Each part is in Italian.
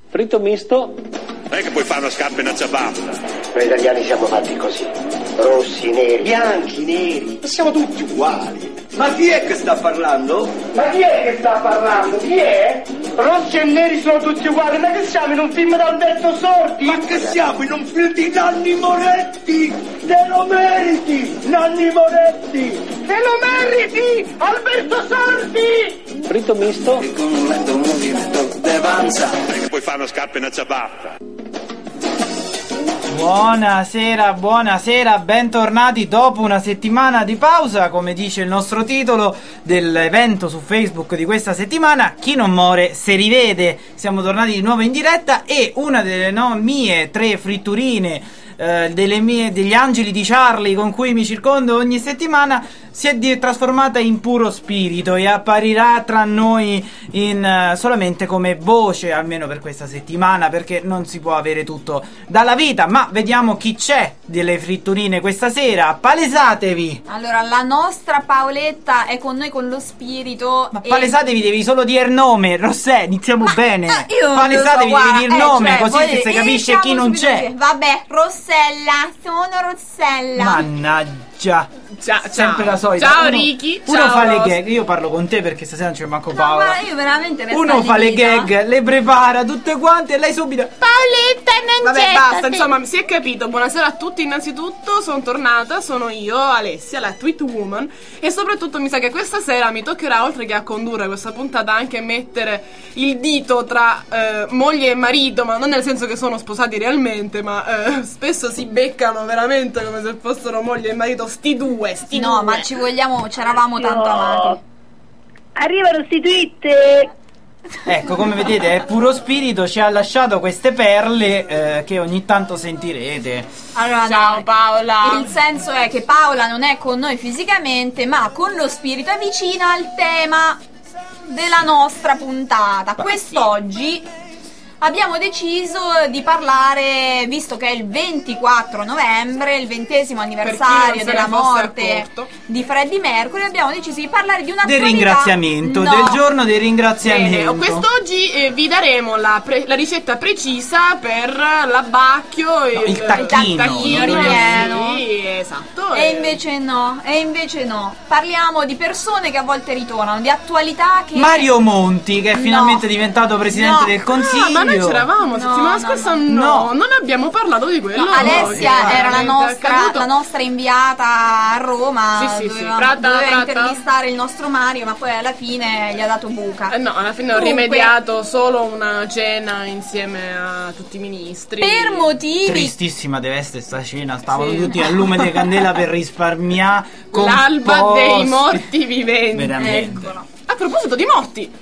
Fritto misto. Non è che puoi fare una scarpa e una ciabatta. Noi italiani siamo fatti così. Rossi, neri, bianchi, neri. Siamo tutti uguali. Ma chi è che sta parlando? Chi è? Rossi e neri sono tutti uguali. Ma che siamo in un film di Alberto Sordi? Ma che siamo in un film di Nanni Moretti? Te lo meriti, Nanni Moretti! Te lo meriti, Alberto Sordi! Fritto misto. E con un lento movimento d'avanza. Non è che puoi fare una scarpa e una ciabatta. Buonasera, bentornati dopo una settimana di pausa, come dice il nostro titolo dell'evento su Facebook di questa settimana. Chi non muore se rivede. Siamo tornati di nuovo in diretta e una delle mie 3 fritturine, degli angeli di Charlie con cui mi circondo ogni settimana, si è trasformata in puro spirito e apparirà tra noi solamente come voce, almeno per questa settimana, perché non si può avere tutto dalla vita. Ma vediamo chi c'è delle fritturine questa sera. Palesatevi. Allora, la nostra Paoletta è con noi con lo spirito. Ma palesatevi, devi solo dire il nome. Rossè, iniziamo bene. Io Palesatevi, devi dire il nome, cioè, così che si capisce chi non c'è. Vabbè, Rossella, sono Rossella. Mannaggia. Sempre la solita. Ciao Ricky. Uno ciao fa le Ros. gag. Io parlo con te perché stasera non c'è manco No, Paola. ma io veramente Uno fa le gag, le prepara tutte quante e lei subito. Paoletta non Vabbè, c'è. basta, insomma, si è capito. Buonasera a tutti innanzitutto, sono tornata, sono io, Alessia, la Tweet Woman. E soprattutto mi sa che questa sera mi toccherà, oltre che a condurre questa puntata, anche mettere il dito tra moglie e marito, ma non nel senso che sono sposati realmente, ma spesso si beccano veramente come se fossero moglie e marito, sti due. No, ma ci eravamo tanto amati. Arrivano sti tweet. Ecco, come vedete è puro spirito, ci ha lasciato queste perle che ogni tanto sentirete. Allora, Ciao no, Paola. il senso è che Paola non è con noi fisicamente, ma con lo spirito è vicina al tema della nostra puntata. Quest'oggi abbiamo deciso di parlare, visto che è il 24 novembre, il 20° anniversario della morte di Freddie Mercury, abbiamo deciso di parlare di una Del ringraziamento, del giorno del ringraziamento. Bene, quest'oggi vi daremo la ricetta precisa per l'abbacchio e il tacchino ripieno. Sì, esatto. E invece no, parliamo di persone che a volte ritornano, di attualità che... Mario Monti, che è finalmente diventato presidente del Consiglio. Ma noi c'eravamo settimana scorsa, non abbiamo parlato di quello. No, Alessia era la accaduto. nostra inviata a Roma. Sì, doveva Prata. intervistare il nostro Mario, ma poi alla fine gli ha dato buca. No, alla fine ho rimediato solo una cena insieme a tutti i ministri. Per motivi... Tristissima deve essere sta cena. Stavano tutti al lume di candela per risparmiare l'alba dei morti viventi. Veramente. Eccolo. A proposito di morti,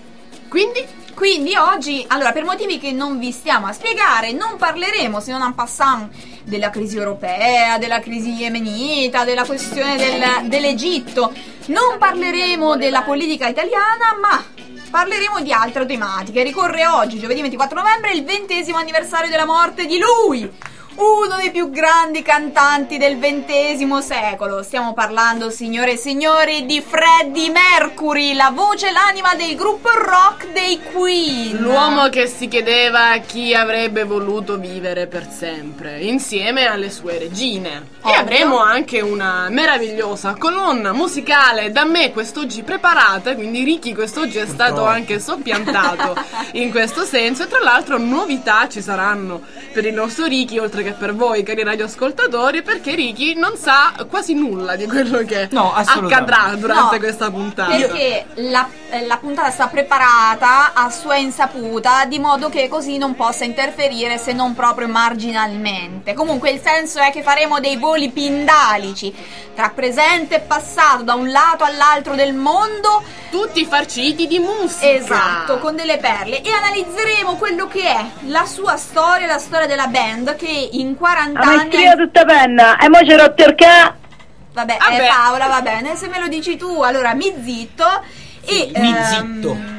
Quindi oggi, allora, per motivi che non vi stiamo a spiegare, non parleremo, se non en passant, della crisi europea, della crisi yemenita, della questione dell'Egitto. Non parleremo della politica italiana, ma parleremo di altre tematiche. Ricorre oggi, giovedì 24 novembre, il 20° anniversario della morte di lui, uno dei più grandi cantanti del XX secolo. Stiamo parlando, signore e signori, di Freddie Mercury, la voce, l'anima del gruppo rock dei Queen. l'uomo che si chiedeva chi avrebbe voluto vivere per sempre, insieme alle sue regine. E avremo anche una meravigliosa colonna musicale da me quest'oggi preparata, quindi Ricky quest'oggi è stato anche soppiantato in questo senso. E tra l'altro novità ci saranno per il nostro Ricky, oltre che per voi cari radioascoltatori, perché Ricky non sa quasi nulla di quello che accadrà durante questa puntata, perché la puntata sta preparata a sua insaputa, di modo che così non possa interferire, se non proprio marginalmente. Comunque il senso è che faremo dei voli pindalici tra presente e passato, da un lato all'altro del mondo, tutti farciti di musica. Esatto, con delle perle, e analizzeremo quello che è la sua storia, la storia della band, che in 40 Ma anni... scrivo tutta penna e mo c'è rotto il ca. Vabbè, Paola, va bene, se me lo dici tu, allora mi zitto. Mi zitto.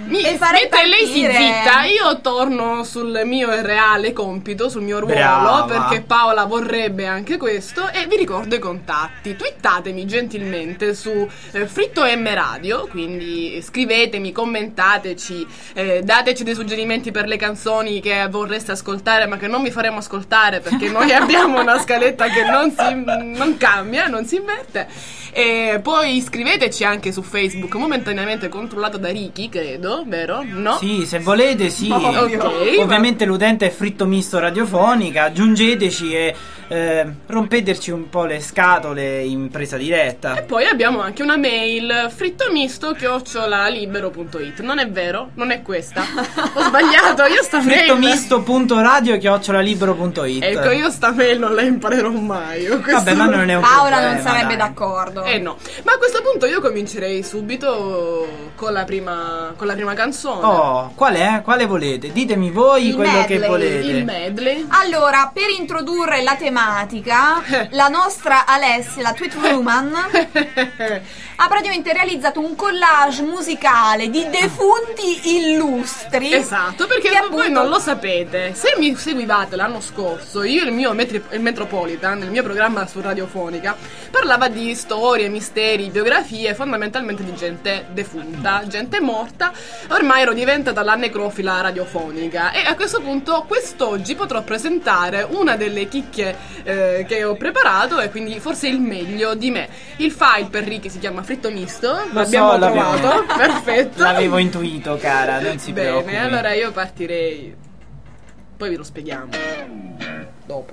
Mentre lei si zitta, io torno sul mio reale compito, sul mio ruolo. Brava. Perché Paola vorrebbe anche questo. E vi ricordo i contatti. Twittatemi gentilmente su Fritto M Radio. Quindi scrivetemi, commentateci, dateci dei suggerimenti per le canzoni che vorreste ascoltare ma che non vi faremo ascoltare, perché noi abbiamo una scaletta che non cambia, non si inverte. E poi iscriveteci anche su Facebook, momentaneamente controllato da Ricky, credo, vero? No? Sì, se volete, sì. Okay, ovviamente l'utente è Fritto Misto Radiofonica. Aggiungeteci e rompeteci un po' le scatole in presa diretta. E poi abbiamo anche una mail, frittomisto@libero.it. Non è vero? Non è questa. Ho sbagliato, io sta mail frittomisto.radio@libero.it. Ecco, io sta mail non la imparerò mai. Vabbè, ma non è un Paola problema, non sarebbe dai. d'accordo. No. Ma a questo punto io comincerei subito con la prima canzone. Oh, qual è? Quale volete? Ditemi voi quello che volete. Il medley. Allora, per introdurre la tematica, la nostra Alessia, la Tweet Woman, ha praticamente realizzato un collage musicale di defunti illustri. Esatto, perché voi non lo sapete. Se mi seguivate l'anno scorso, io e il mio il Metropolitan, il mio programma su Radiofonica, parlava di storie, misteri, biografie, fondamentalmente di gente defunta, gente morta. Ormai ero diventata la necrofila radiofonica e a questo punto quest'oggi potrò presentare una delle chicche che ho preparato, e quindi forse il meglio di me. Il file per Ricky si chiama Fritto Misto, l'abbiamo trovato, perfetto. L'avevo intuito, cara, non si preoccupi. Bene, allora io partirei, poi ve lo spieghiamo dopo.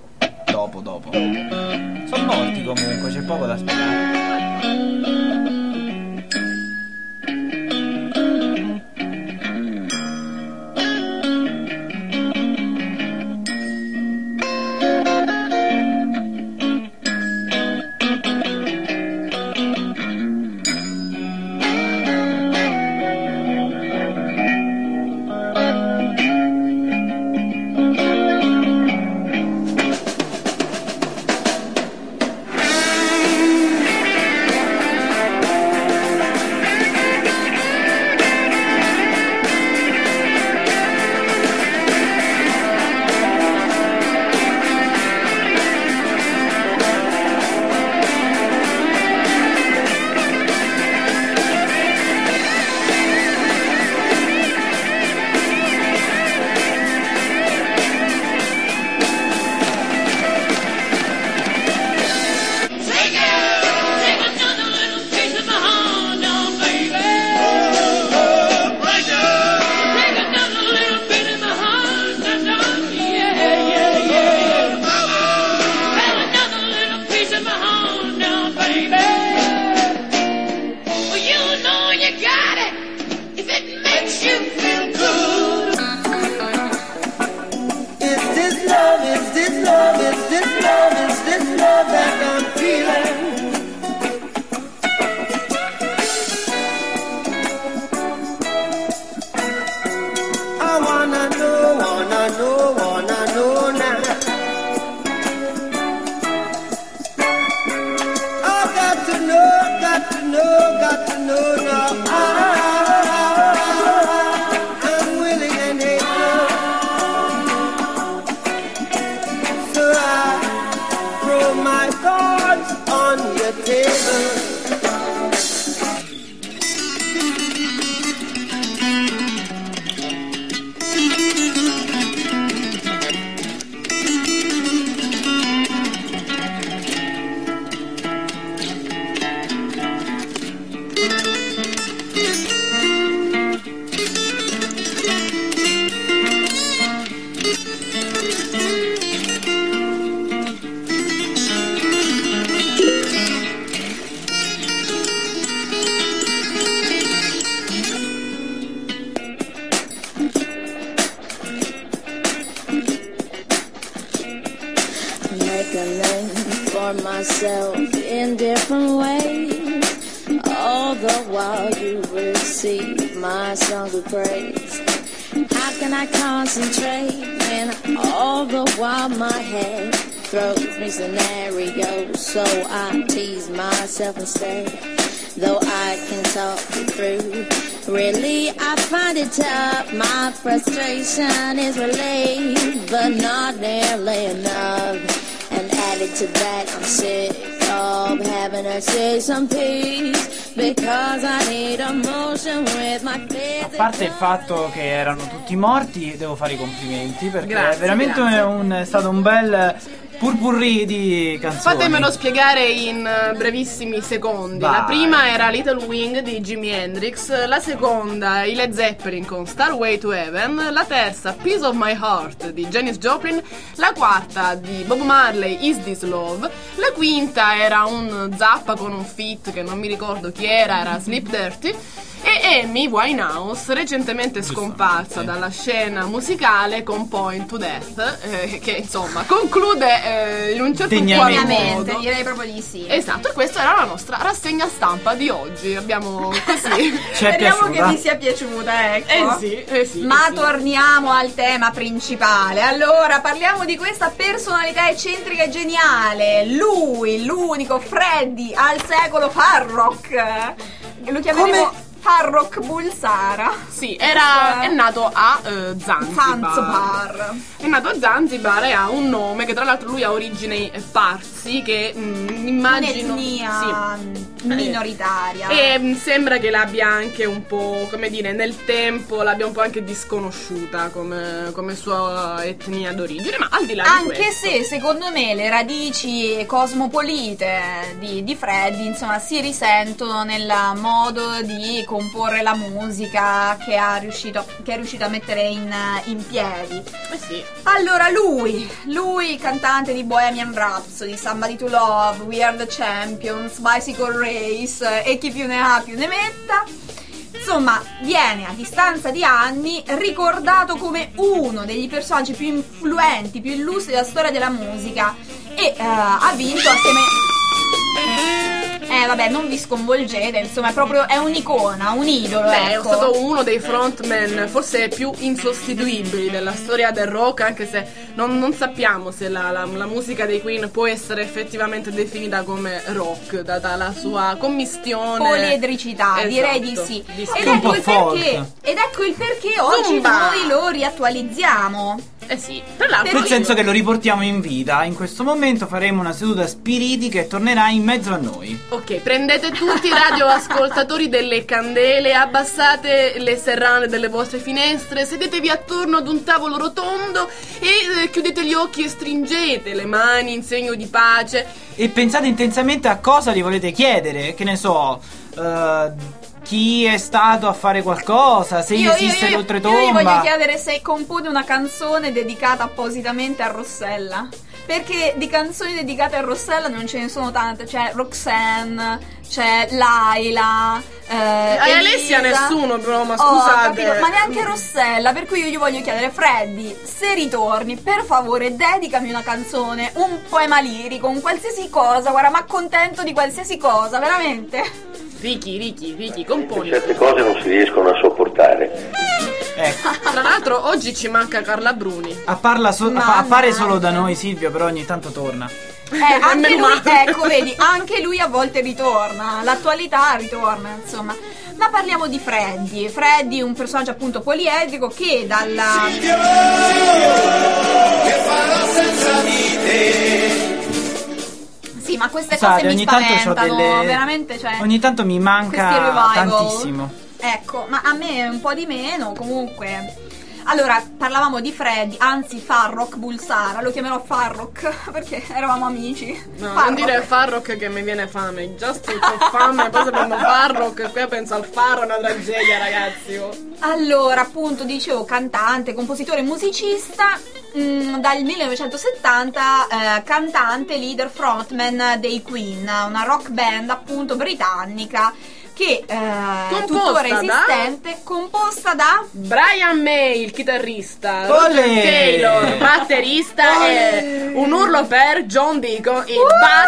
Sono molti comunque, c'è poco da spiegare. Instead, though I can talk you through Really, I find it tough. My frustration is relieved, but not nearly enough. And added to that, I'm sick of having to say some peace, because I need emotion with my face. A parte il fatto che erano tutti morti, devo fare i complimenti, perché Grazie, è veramente grazie. è stato un bel purpurri di canzoni. Fatemelo spiegare in brevissimi secondi. Vai. La prima era Little Wing di Jimi Hendrix, la seconda i Led Zeppelin con Starway to Heaven, la terza Piece of My Heart di Janis Joplin, la quarta di Bob Marley Is This Love, la quinta era un Zappa con un feat che non mi ricordo chi era Sleep Dirty, e Amy Winehouse, recentemente scomparsa dalla scena musicale con Point to Death, che insomma conclude in un certo qual Ovviamente, modo. direi proprio di sì. Esatto, e questa era la nostra rassegna stampa di oggi. Abbiamo così. Ci è Speriamo che piaciuta? vi sia piaciuta, ecco. sì. Ma sì. torniamo al tema principale. Allora, parliamo di questa personalità eccentrica e geniale. Lui, l'unico Freddy al secolo Farrokh. Lo chiameremo Farrokh Bulsara. Sì, è nato a Zanzibar. È nato a Zanzibar e ha un nome che tra l'altro lui ha origini parsi, che immagino Un'etnia minoritaria. E sembra che l'abbia anche un po', come dire, nel tempo l'abbia un po' anche disconosciuta come sua etnia d'origine, ma al di là di Anche questo, se secondo me le radici cosmopolite di Freddy, insomma, si risentono nel modo di comporre la musica che è riuscito a mettere in piedi. sì. Allora lui cantante di Bohemian Rhapsody, Somebody to Love, We Are the Champions, Bicycle Race e chi più ne ha più ne metta. Insomma, viene a distanza di anni ricordato come uno degli personaggi più influenti, più illustri della storia della musica, e ha vinto assieme... vabbè, non vi sconvolgete, insomma, è un'icona, un idolo, Beh, ecco. è stato uno dei frontman forse più insostituibili della storia del rock, anche se non sappiamo se la musica dei Queen può essere effettivamente definita come rock, data la sua commistione. Poliedricità, Esatto, direi di sì. di Ed un po' ecco il perché oggi Zumba! noi lo riattualizziamo. Eh sì, tra l'altro Nel senso che lo riportiamo in vita. In questo momento faremo una seduta spiritica e tornerà in mezzo a noi. ok, prendete tutti i radioascoltatori delle candele, abbassate le serrane delle vostre finestre, sedetevi attorno ad un tavolo rotondo e chiudete gli occhi e stringete le mani in segno di pace. E pensate intensamente a cosa gli volete chiedere. Che ne so, chi è stato a fare qualcosa, se esiste l'oltretomba. Io gli voglio chiedere se compone una canzone dedicata appositamente a Rossella. Perché di canzoni dedicate a Rossella non ce ne sono tante. C'è Roxanne, c'è Laila, Alessia Elisa. nessuno, però, ma scusate. Capito, ma neanche Rossella. Per cui io gli voglio chiedere: Freddy, se ritorni, per favore dedicami una canzone, un poema lirico, un qualsiasi cosa. Guarda, ma accontento di qualsiasi cosa, veramente. Ricky, componi. Certe cose non si riescono a sopportare. Ecco, Tra l'altro oggi ci manca Carla Bruni. appare solo da noi Silvio, però ogni tanto torna. Anche Meno lui, male. ecco, vedi, anche lui a volte ritorna, l'attualità ritorna, insomma. Ma parliamo di Freddy. Freddy è un personaggio appunto poliedrico che dalla... Che farò senza di te? Sì, ma queste Scusate, cose mi ogni tanto c'ho spaventano, veramente, cioè... Ogni tanto mi questi manca revival. tantissimo. Ecco, ma a me un po' di meno, comunque. Allora, parlavamo di Freddy, anzi Farrokh Bulsara, lo chiamerò Farrokh perché eravamo amici. No, Farrokh. non dire Farrokh che mi viene fame. Già sto con fame, poi se prendo Farrokh, qui penso al farro, è una tragedia, ragazzi. Oh. Allora, appunto, dicevo, cantante, compositore, musicista, dal 1970 cantante, leader, frontman dei Queen, una rock band appunto britannica che tuttora esistente, composta da Brian May, il chitarrista, Olè! Roger Taylor, batterista, e un urlo per John Deacon, il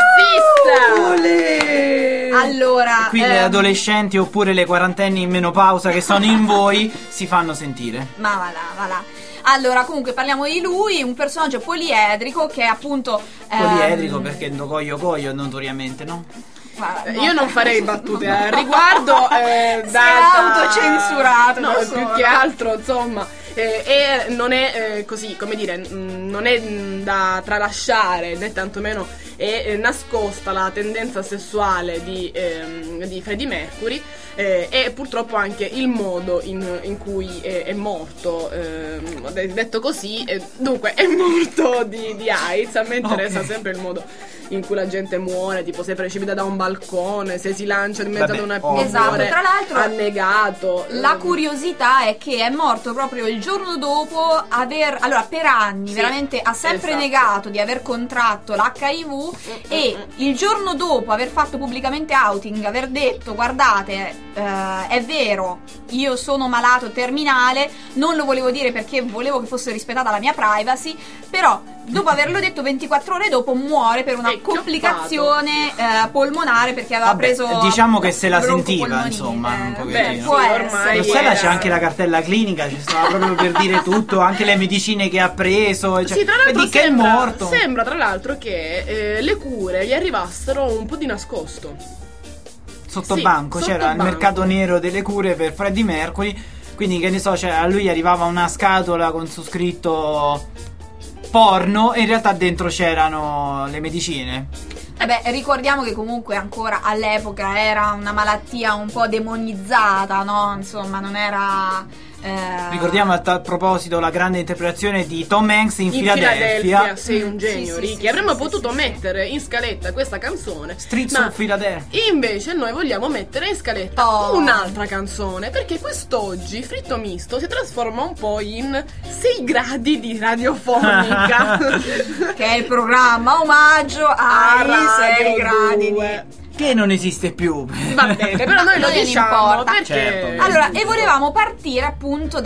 bassista. allora Qui le adolescenti oppure le quarantenni in menopausa che sono in voi si fanno sentire. ma va là. Allora, comunque parliamo di lui, un personaggio poliedrico che è appunto poliedrico perché coglio notoriamente, no? Io non farei battute al riguardo. Si è autocensurato. No, più che altro, insomma. E non è così, come dire, non è da tralasciare, né tantomeno è nascosta la tendenza sessuale di Freddie Mercury, e purtroppo anche il modo in cui è morto, detto così, dunque è morto di AIDS. A me interessa sempre il modo in cui la gente muore, tipo se precipita da un balcone, se si lancia in mezzo ad una pianura, esatto. Tra l'altro annegato. La curiosità è che è morto proprio il giorno dopo allora per anni veramente ha sempre negato di aver contratto l'HIV e il giorno dopo aver fatto pubblicamente outing, aver detto guardate è vero, io sono malato terminale, non lo volevo dire perché volevo che fosse rispettata la mia privacy, però dopo averlo detto 24 ore dopo muore per una complicazione polmonare perché aveva preso, diciamo che se la sentiva insomma un pochettino. Può essere. Stella c'è anche la cartella clinica, ci stava proprio per dire tutto, anche le medicine che ha preso, sì, tra l'altro che è morto. Sembra tra l'altro che le cure gli arrivassero un po' di nascosto sotto banco, c'era il mercato nero delle cure per Freddie Mercury, quindi che ne so, a lui arrivava una scatola con su scritto porno e in realtà dentro c'erano le medicine. Ricordiamo che comunque ancora all'epoca era una malattia un po' demonizzata, no? Insomma, non era... Ricordiamo a tal proposito la grande interpretazione di Tom Hanks in Philadelphia. Sei un genio, Ricky. Avremmo potuto mettere in scaletta questa canzone, Streets of Philadelphia. Invece noi vogliamo mettere in scaletta un'altra canzone, perché quest'oggi Fritto Misto si trasforma un po' in 6 gradi di radiofonica che è il programma omaggio ai 6 gradi di... che non esiste più. Va bene, però noi lo diciamo perché... Certo. Allora, e volevamo partire appunto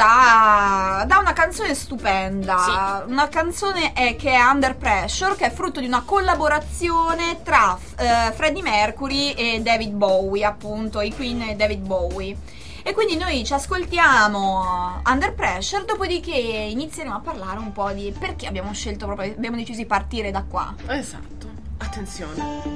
da una canzone stupenda. Una canzone che è Under Pressure, che è frutto di una collaborazione tra Freddie Mercury e David Bowie, appunto, i Queen e David Bowie. E quindi noi ci ascoltiamo Under Pressure, dopodiché inizieremo a parlare un po' di perché abbiamo deciso di partire da qua. Esatto, attenzione.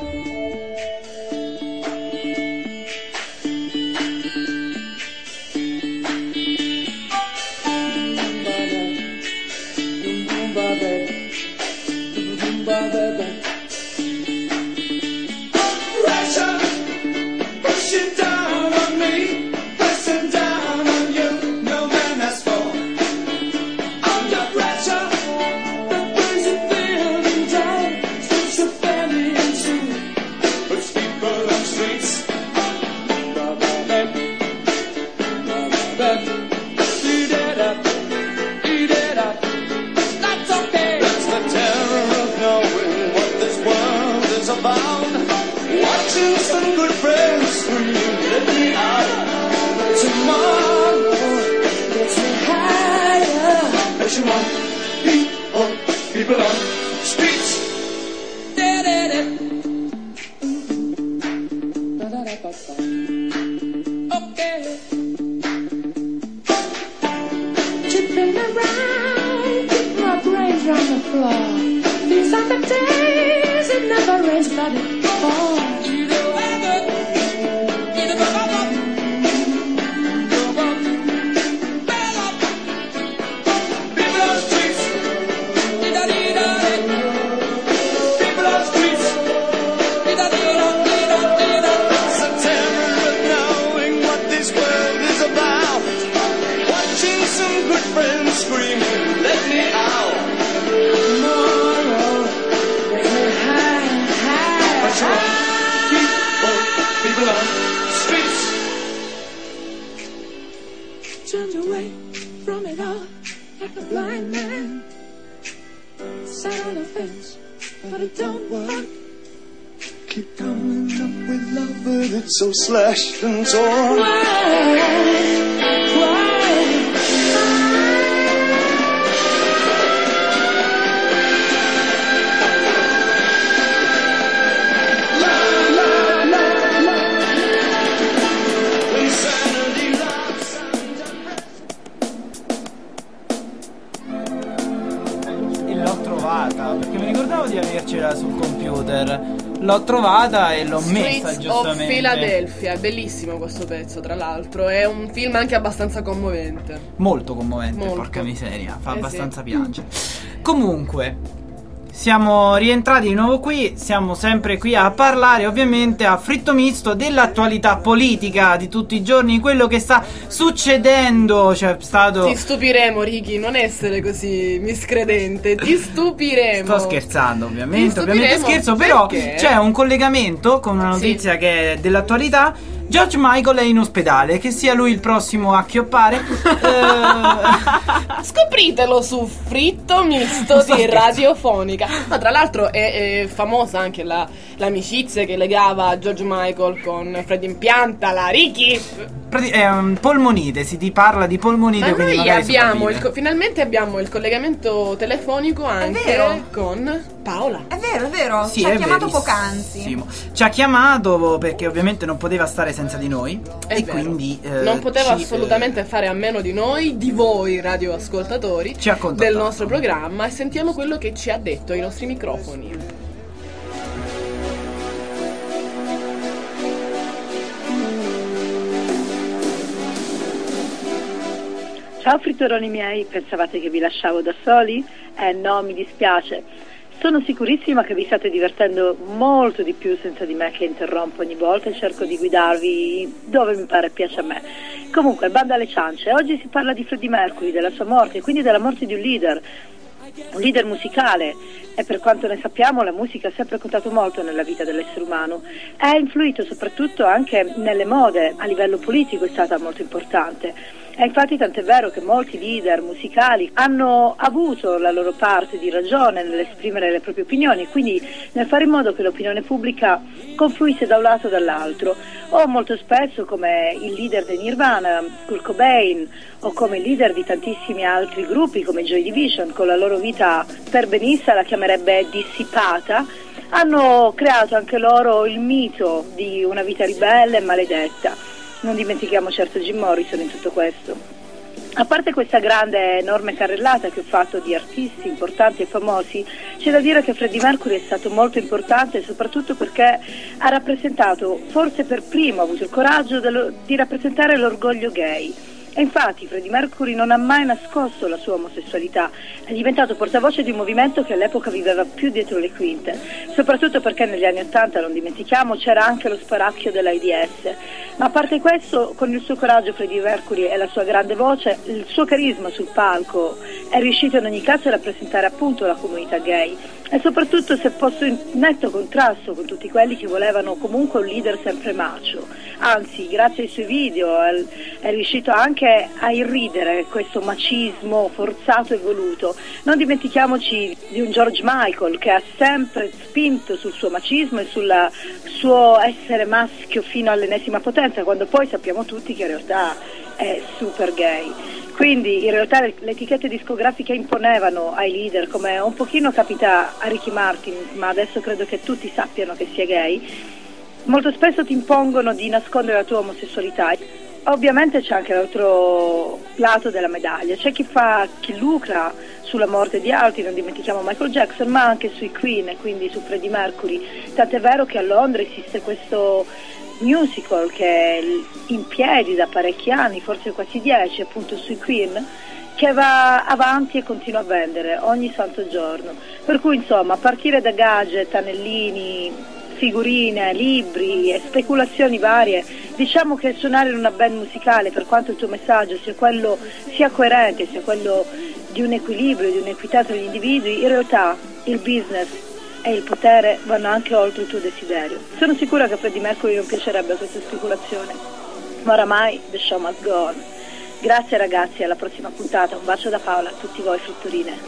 People on streets. Okay. Tripping around, keep my brains on the floor. These are the days it never rains, but it falls. Blind man sat on a fence, but it don't work. Keep coming up with love, but it's so slashed and torn. Why? trovata, perché mi ricordavo di avercela sul computer. L'ho trovata e l'ho messa Streets giustamente. of Philadelphia, è bellissimo questo pezzo, tra l'altro. È un film anche abbastanza commovente. Molto commovente, Molto. porca miseria, fa abbastanza sì. piangere. Comunque, siamo rientrati di nuovo qui, siamo sempre qui a parlare ovviamente a fritto misto dell'attualità politica di tutti i giorni, quello che sta succedendo, c'è stato... Ti stupiremo, Ricky, non essere così miscredente, ti stupiremo. Sto scherzando, ovviamente stupiremo, scherzo, però perché? c'è un collegamento con una notizia che è dell'attualità. George Michael è in ospedale, che sia lui il prossimo a chioppare. Scopritelo su Fritto Misto di Radiofonica. Ma tra l'altro è famosa anche l'amicizia che legava George Michael con Freddy Impianta, la Ricky. È un polmonite, si parla di polmonite. Ma quindi noi magari abbiamo finalmente abbiamo il collegamento telefonico anche con Paola. È vero, Sì, ci ha è chiamato verissimo. poc'anzi. Ci ha chiamato perché ovviamente non poteva stare senza di noi. È e vero. quindi non poteva assolutamente fare a meno di noi, di voi radioascoltatori, ci ha contattato del nostro programma, e sentiamo quello che ci ha detto ai nostri microfoni. Ciao frittoroni miei, pensavate che vi lasciavo da soli? No, mi dispiace. Sono sicurissima che vi state divertendo molto di più senza di me, che interrompo ogni volta e cerco di guidarvi dove mi pare piace a me. Comunque, banda alle ciance, oggi si parla di Freddie Mercury, della sua morte e quindi della morte di un leader musicale, e per quanto ne sappiamo la musica ha sempre contato molto nella vita dell'essere umano. Ha influito soprattutto anche nelle mode, a livello politico è stata molto importante. E infatti tant'è vero che molti leader musicali hanno avuto la loro parte di ragione nell'esprimere le proprie opinioni e quindi nel fare in modo che l'opinione pubblica confluisse da un lato o dall'altro, o molto spesso come il leader dei Nirvana, Kurt Cobain, o come il leader di tantissimi altri gruppi come Joy Division, con la loro vita perbenista la chiamerebbe dissipata, hanno creato anche loro il mito di una vita ribelle e maledetta. Non dimentichiamo certo Jim Morrison in tutto questo. A parte questa grande enorme carrellata che ho fatto di artisti importanti e famosi, c'è da dire che Freddie Mercury è stato molto importante soprattutto perché ha rappresentato, forse per primo ha avuto il coraggio di rappresentare l'orgoglio gay. E infatti Freddie Mercury non ha mai nascosto la sua omosessualità, è diventato portavoce di un movimento che all'epoca viveva più dietro le quinte, soprattutto perché negli anni '80, non dimentichiamo, c'era anche lo spauracchio dell'AIDS. Ma a parte questo, con il suo coraggio Freddie Mercury e la sua grande voce, il suo carisma sul palco, è riuscito in ogni caso a rappresentare appunto la comunità gay. E soprattutto si è posto in netto contrasto con tutti quelli che volevano comunque un leader sempre macho. Anzi, grazie ai suoi video è riuscito anche a irridere questo macismo forzato e voluto. Non dimentichiamoci di un George Michael che ha sempre spinto sul suo macismo e sul suo essere maschio fino all'ennesima potenza, quando poi sappiamo tutti che in realtà è super gay. Quindi in realtà le etichette discografiche imponevano ai leader, come un pochino capita a Ricky Martin, ma adesso credo che tutti sappiano che sia gay, molto spesso ti impongono di nascondere la tua omosessualità. Ovviamente c'è anche l'altro lato della medaglia, c'è chi lucra sulla morte di altri, non dimentichiamo Michael Jackson, ma anche sui Queen e quindi su Freddie Mercury. Tant'è vero che a Londra esiste questo musical che è in piedi da parecchi anni, forse quasi 10, appunto sui Queen, che va avanti e continua a vendere ogni santo giorno. Per cui insomma, a partire da gadget, anellini, figurine, libri e speculazioni varie, diciamo che suonare in una band musicale, per quanto il tuo messaggio sia coerente, sia quello di un equilibrio, di un'equità tra gli individui, in realtà il business e il potere vanno anche oltre il tuo desiderio. Sono sicura che a Freddie Mercury non piacerebbe questa speculazione, ma oramai the show must go on. Grazie ragazzi, alla prossima puntata, un bacio da Paola a tutti voi frittorine.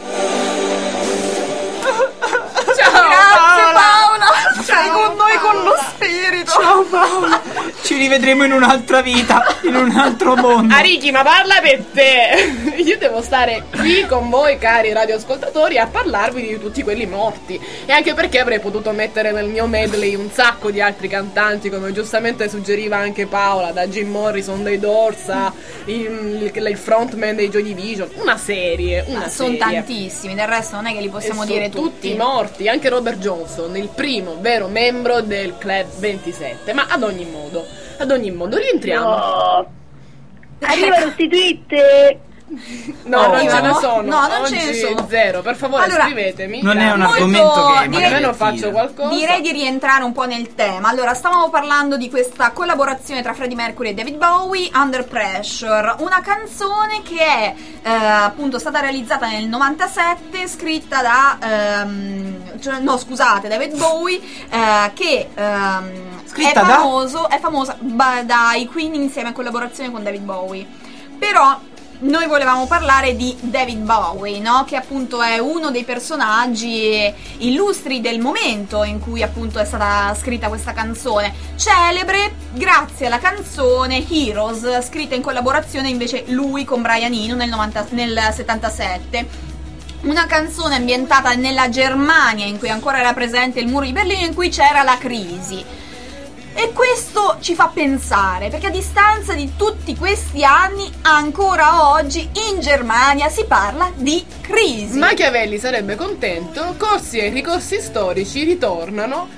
Ciao, grazie Paola, sei con noi con lo spirito. Ciao Paola, ci rivedremo in un'altra vita, in un altro mondo. Ariki, ma parla per te. io devo stare qui con voi, cari radioascoltatori, a parlarvi di tutti quelli morti. E anche perché avrei potuto mettere nel mio medley un sacco di altri cantanti, come giustamente suggeriva anche Paola, da Jim Morrison dei Doors a il frontman dei Joy Division, una serie. Sono tantissimi, del resto non è che li possiamo dire tutti morti, anche Robert Johnson, il primo vero membro del Club 27. Ma ad ogni modo rientriamo. No. Arrivano sti tweet. No, non ce ne sono. No, non oggi ce ne sono. Zero. Per favore, allora, scrivetemi. Non è un argomento che almeno faccio qualcosa. Direi di rientrare un po' nel tema. Allora, stavamo parlando di questa collaborazione tra Freddie Mercury e David Bowie, Under Pressure, una canzone che è appunto stata realizzata nel 97, scritta da David Bowie, che scritta è famosa dai Queen insieme a collaborazione con David Bowie. Però noi volevamo parlare di David Bowie, no? Che appunto è uno dei personaggi illustri del momento in cui appunto è stata scritta questa canzone, celebre grazie alla canzone Heroes, scritta in collaborazione invece lui con Brian Eno nel 77. Una canzone ambientata nella Germania, in cui ancora era presente il muro di Berlino, in cui c'era la crisi. E questo ci fa pensare, perché a distanza di tutti questi anni, ancora oggi in Germania si parla di crisi. Machiavelli sarebbe contento, corsi e ricorsi storici ritornano.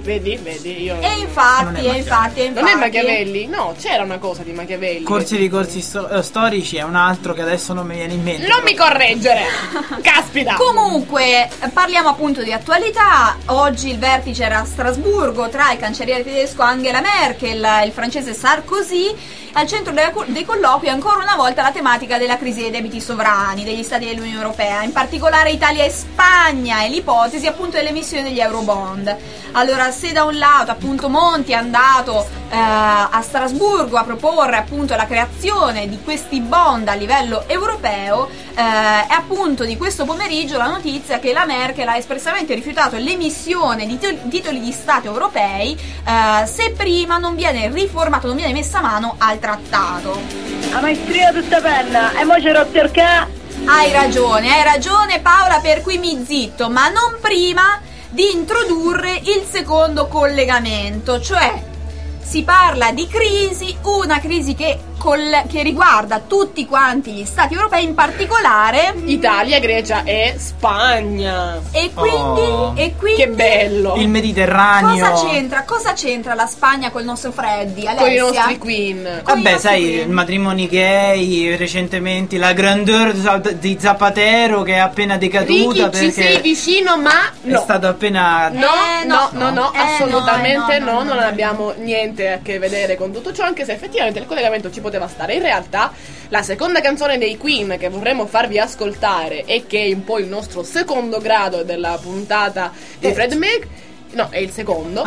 Vedi, io. E infatti. Non è Machiavelli? No, c'era una cosa di Machiavelli. Corsi e ricorsi storici è un altro che adesso non mi viene in mente. Non mi correggere! Caspita! Comunque, parliamo appunto di attualità. Oggi il vertice era a Strasburgo tra il cancelliere tedesco Angela Merkel, il francese Sarkozy. Al centro dei colloqui ancora una volta la tematica della crisi dei debiti sovrani degli stati dell'Unione Europea, in particolare Italia e Spagna, e l'ipotesi appunto dell'emissione degli Eurobond. Allora, se da un lato appunto Monti è andato a Strasburgo a proporre appunto la creazione di questi bond a livello europeo, è appunto di questo pomeriggio la notizia che la Merkel ha espressamente rifiutato l'emissione di titoli di Stato europei se prima non viene riformato, non viene messa mano al trattato. La maestria tutta penna, e mo c'è rotto il ca. Hai ragione Paola, per cui mi zitto, ma non prima di introdurre il secondo collegamento, cioè si parla di crisi, una crisi che riguarda tutti quanti gli stati europei, in particolare Italia, Grecia e Spagna. E quindi che bello! Il Mediterraneo. Cosa c'entra la Spagna col nostro Freddy, Alessia? Con i nostri Queen. Vabbè, sai, matrimoni gay, recentemente la grandeur di Zapatero che è appena decaduta. Ricky, ci sei vicino, ma no. È stato appena... No, assolutamente no, non abbiamo niente a che vedere con tutto ciò, anche se effettivamente il collegamento ci poteva stare. In realtà la seconda canzone dei Queen che vorremmo farvi ascoltare, e che è un po' il nostro secondo grado della puntata di Fred Mercury, no, è il secondo.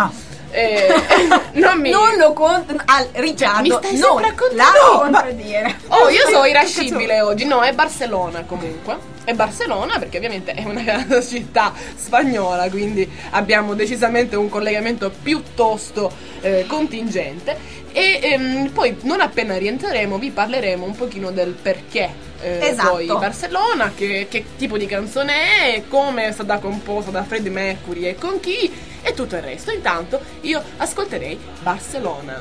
Non lo conto Riccardo, mi stai sempre contraddire. Io sono irascibile oggi. No, è Barcellona comunque. È Barcellona perché ovviamente è una città spagnola, quindi abbiamo decisamente un collegamento piuttosto contingente. E poi non appena rientreremo vi parleremo un pochino del perché poi Barcellona, che tipo di canzone è, come è stata composta da Freddie Mercury e con chi, e tutto il resto. Intanto io ascolterei Barcellona.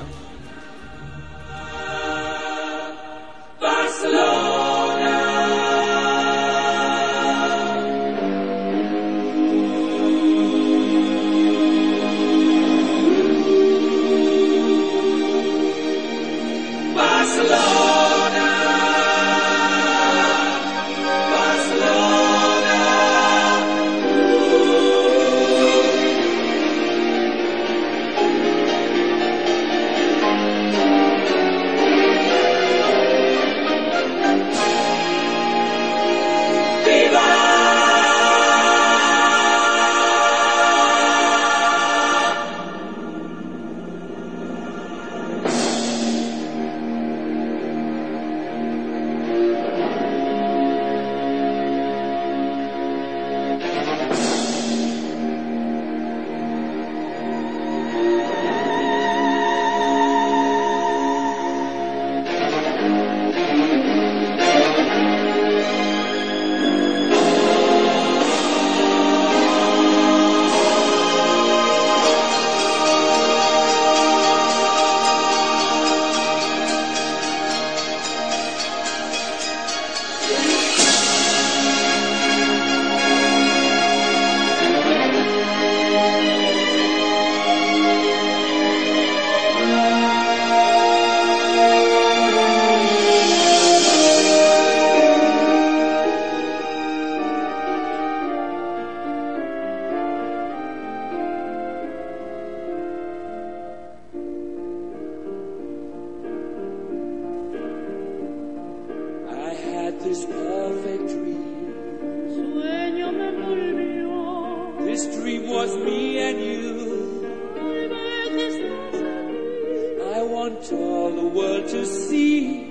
this dream was me and you. I want all the world to see.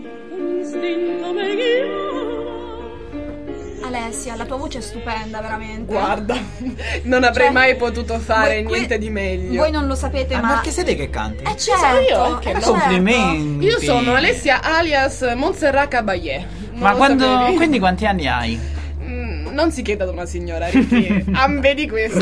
Alessia, la tua voce è stupenda, veramente. Guarda, non avrei mai potuto fare niente di meglio. Voi non lo sapete, ma che sei te che canti? certo, io che certo. Complimenti. Io sono Alessia alias Montserrat Caballé. Ma quindi quanti anni hai? Non si chiede ad una signora, Ricky. Vedi questo.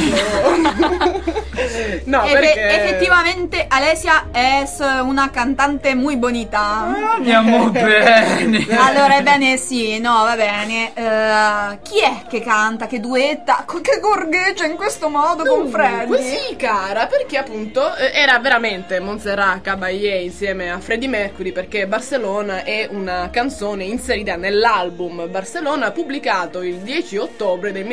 No, perché effettivamente Alessia è una cantante muy bonita. Andiamo bene. Allora, ebbene sì, no, va bene. Chi è che canta, che duetta, che gorgheggia in questo modo con Freddie? Sì, cara, perché appunto era veramente Montserrat Caballé insieme a Freddie Mercury, perché Barcelona è una canzone inserita nell'album Barcelona, pubblicato il 10 ottobre del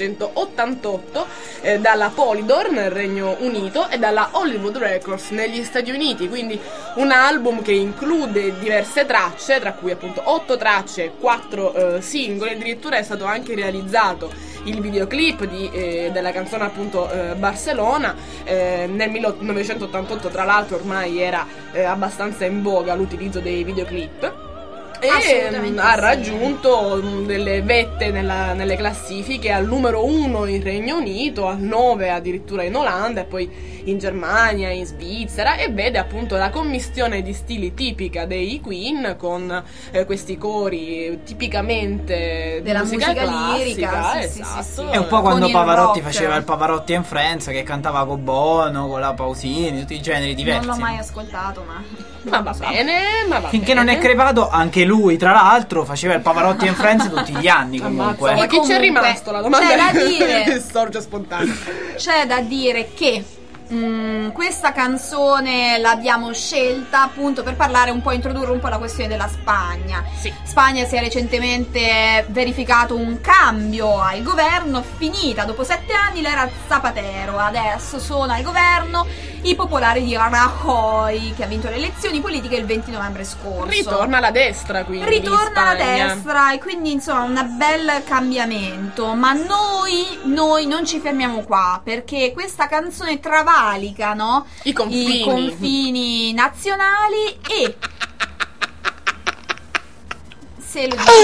1988 dalla Polydor nel Regno Unito e dalla Hollywood Records negli Stati Uniti, quindi un album che include diverse tracce, tra cui appunto 8 tracce e 4 singoli. Addirittura è stato anche realizzato il videoclip della canzone appunto Barcelona nel 1988, tra l'altro ormai era abbastanza in voga l'utilizzo dei videoclip. E ha raggiunto delle vette nelle classifiche, al numero 1 in Regno Unito, al 9 addirittura in Olanda e poi in Germania, in Svizzera, e vede appunto la commistione di stili tipica dei Queen con questi cori tipicamente della di musica lirica, classica, sì, esatto. sì. È un po' quando Con il Pavarotti rock. faceva il Pavarotti and Friends, che cantava con Bono, con la Pausini, tutti i generi diversi. Non l'ho mai ascoltato, ma va bene, ma va Finché bene. non è crepato, anche lui, tra l'altro, faceva il Pavarotti and Friends tutti gli anni comunque. Ma chi comunque, c'è rimasto? La domanda c'è da dire- sorge spontanea. c'è da dire che questa canzone l'abbiamo scelta appunto per parlare un po', introdurre un po' la questione della Spagna. Sì. Spagna si è recentemente verificato un cambio al governo, finita dopo 7 anni l'era Zapatero, adesso sono al governo i popolari di Rajoy, che ha vinto le elezioni politiche il 20 novembre scorso. Ritorna alla destra, quindi. Ritorna alla in Spagna. destra, e quindi insomma un bel cambiamento. Ma noi non ci fermiamo qua, perché questa canzone travalica, no? I confini. Nazionali e se lo dico.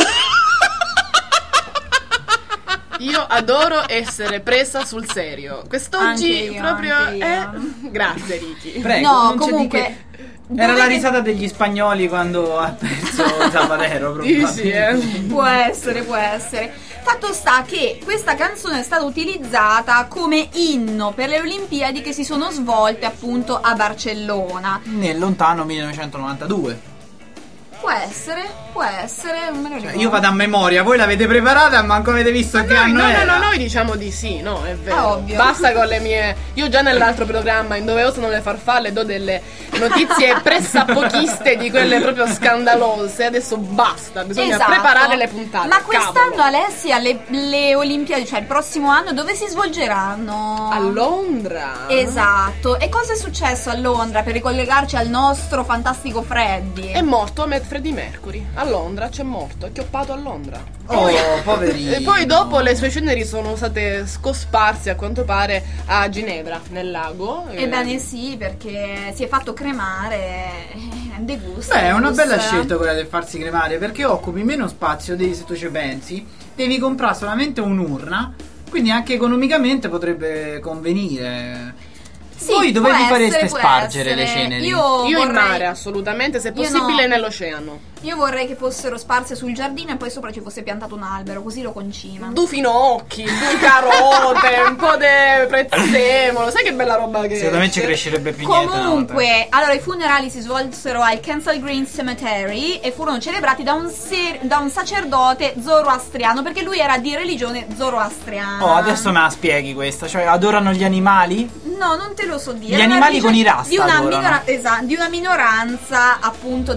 Io adoro essere presa sul serio. Quest'oggi Anche io, proprio anche io. è. Grazie, Ricky. Prego, No, non c'è di comunque, che. Era la risata degli spagnoli quando ha perso Zapatero, probabilmente. Può essere. Fatto sta che questa canzone è stata utilizzata come inno per le Olimpiadi che si sono svolte appunto a Barcellona. Nel lontano 1992. Può essere, non me lo ricordo. Io vado a memoria, voi l'avete preparata, ma manco avete visto che anno era. No, noi diciamo di sì, no, è vero. È ovvio. Basta con le mie. Io già nell'altro programma, in Dove osano le farfalle, do delle notizie pressapochiste di quelle proprio scandalose. Adesso basta, bisogna Esatto. preparare le puntate. Ma quest'anno, cavolo. Alessia, le Olimpiadi, cioè il prossimo anno, dove si svolgeranno? A Londra. Esatto. E cosa è successo a Londra, per ricollegarci al nostro fantastico Freddie? È morto Freddie Mercury. A Londra c'è morto, è chioppato a Londra. Oh, poverino. E poi dopo le sue ceneri sono state scosparse a quanto pare a Ginevra, nel lago. Ebbene sì, perché si è fatto cremare. De gusto. Beh, è una bella scelta quella del farsi cremare, perché occupi meno spazio, se tu ci pensi. Devi comprare solamente un'urna, quindi anche economicamente potrebbe convenire. Sì, Voi dove può vi fareste essere, può spargere essere. le ceneri? Io in vorrei- mare, assolutamente, se Io possibile no. nell'oceano. Io vorrei che fossero sparse sul giardino e poi sopra ci fosse piantato un albero, così lo concima. Due finocchi, due carote, un po' di prezzemolo. Sai che bella roba che Secondo me ci esce? crescerebbe più niente. Comunque, allora i funerali si svolsero al Kensal Green Cemetery e furono celebrati da un sacerdote zoroastriano, perché lui era di religione zoroastriana. Oh, adesso me la spieghi questa, cioè adorano gli animali? No, non te lo so dire. Gli È una animali con i religione rasta di una, adorano. di una minoranza appunto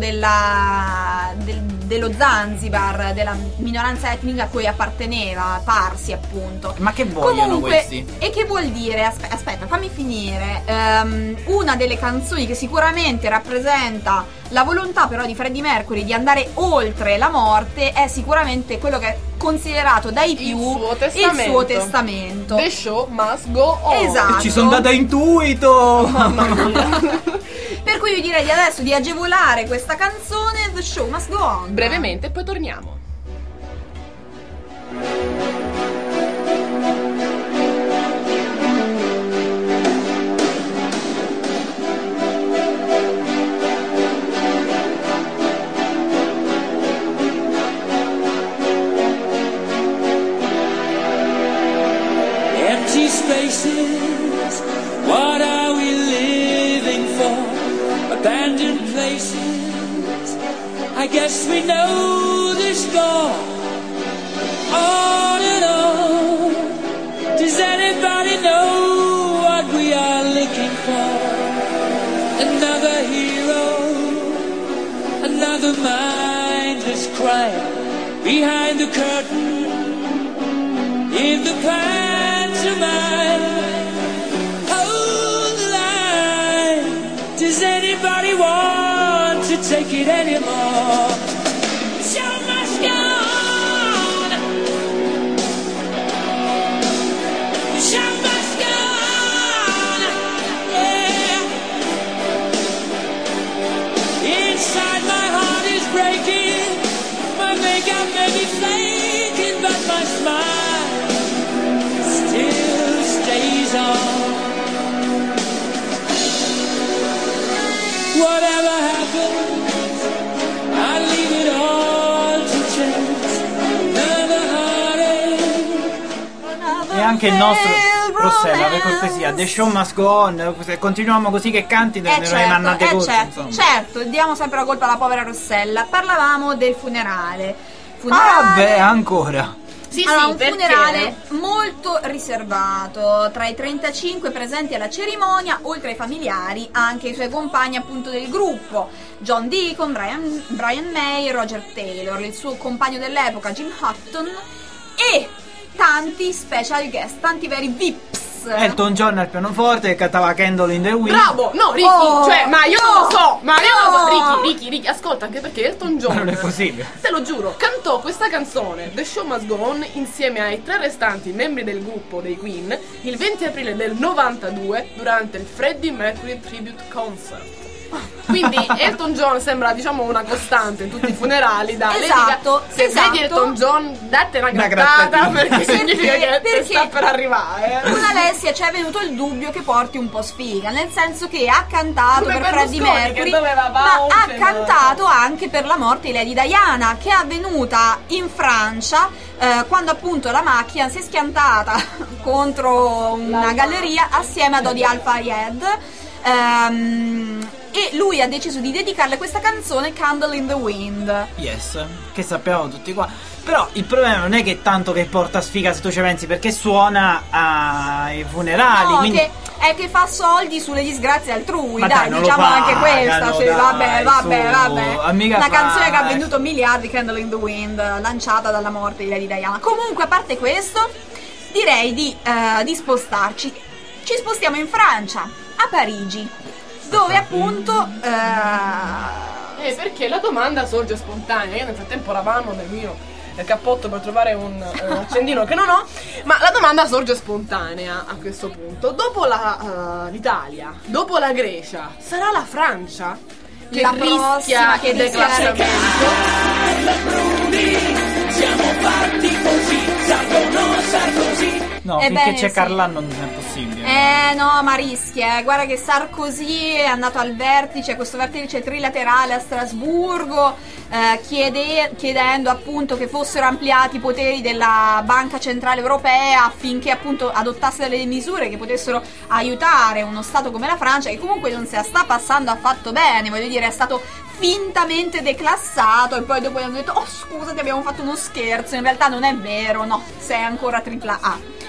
dello Zanzibar, della minoranza etnica a cui apparteneva, Parsi appunto. Ma che vogliono Comunque, questi? e che vuol dire? Aspetta, fammi finire. Una delle canzoni che sicuramente rappresenta la volontà però di Freddie Mercury di andare oltre la morte è sicuramente quello che considerato dai più il suo testamento. The show must go on. Esatto. Ci sono data intuito. Mamma mia. Per cui io direi adesso di agevolare questa canzone, The Show Must Go On. Brevemente, poi torniamo. Empty spaces, what are we living for? Abandoned places, I guess we know the score. On and on, does anybody know what we are looking for? Another hero, another mindless crime behind the curtain, in the pantomime. Hold the line, does anybody want to take it anymore? The show must go on. The show must go on. Yeah. Inside my heart is breaking, my makeup may be flaking, but my smile still stays on. Whatever happens, I leave it all to chance. Another heartache. E anche il nostro Rossella, per cortesia, The Show Must Go On. Se continuiamo così che canti, ne mannate cose. Certo, diamo sempre la colpa alla povera Rossella. Parlavamo del funerale. Ah, beh, ancora. Sì, allora, un funerale molto riservato. Tra i 35 presenti alla cerimonia, oltre ai familiari, anche i suoi compagni appunto del gruppo, John Deacon, Brian May, Roger Taylor, il suo compagno dell'epoca Jim Hutton e tanti special guest, tanti veri VIPs. Elton John al pianoforte che cantava Candle in the Wind. Bravo! No, Ricky, cioè, ma io non lo so, Ricky, ascolta, anche perché Elton John, non è possibile, te lo giuro, cantò questa canzone The Show Must Go On insieme ai 3 restanti membri del gruppo dei Queen il 20 aprile del 92 durante il Freddie Mercury Tribute Concert. Quindi Elton John sembra, diciamo, una costante in tutti i funerali. Esatto. Se vedi Elton John, date una grattata perché significa che sta per arrivare. Con Alessia ci è venuto il dubbio che porti un po' sfiga, nel senso che ha cantato come per Freddie Mercury, ma ha cantato anche per la morte di Lady Diana, che è avvenuta in Francia quando appunto la macchina si è schiantata contro una galleria assieme a Dodi Al-Fayed. E lui ha deciso di dedicarle questa canzone, Candle in the Wind. Yes, che sappiamo tutti qua. Però il problema non è che tanto che porta sfiga, se tu ci pensi, perché suona ai funerali. No, quindi è che fa soldi sulle disgrazie altrui. Ma dai, diciamo anche questa. Cioè, vabbè. Una canzone che ha venduto miliardi, Candle in the Wind, lanciata dalla morte di Lady Diana. Comunque, a parte questo, direi di spostarci. Ci spostiamo in Francia, a Parigi, dove appunto perché la domanda sorge spontanea. Io nel frattempo lavando nel mio cappotto per trovare un accendino che non ho, ma la domanda sorge spontanea a questo punto. Dopo l'Italia, dopo la Grecia, sarà la Francia che la rischia che declassamento? Siamo fatti così, Sarkozy. no, finché c'è Carlan non è possibile. No, ma rischia. Guarda che Sarkozy è andato al vertice, questo vertice trilaterale a Strasburgo, chiedendo appunto che fossero ampliati i poteri della Banca Centrale Europea affinché appunto adottasse delle misure che potessero aiutare uno Stato come la Francia, che comunque non si sta passando affatto bene, voglio dire, è stato fintamente declassato e poi dopo hanno detto: oh, scusati, abbiamo fatto uno scherzo, in realtà non è vero, no, sei ancora AAA.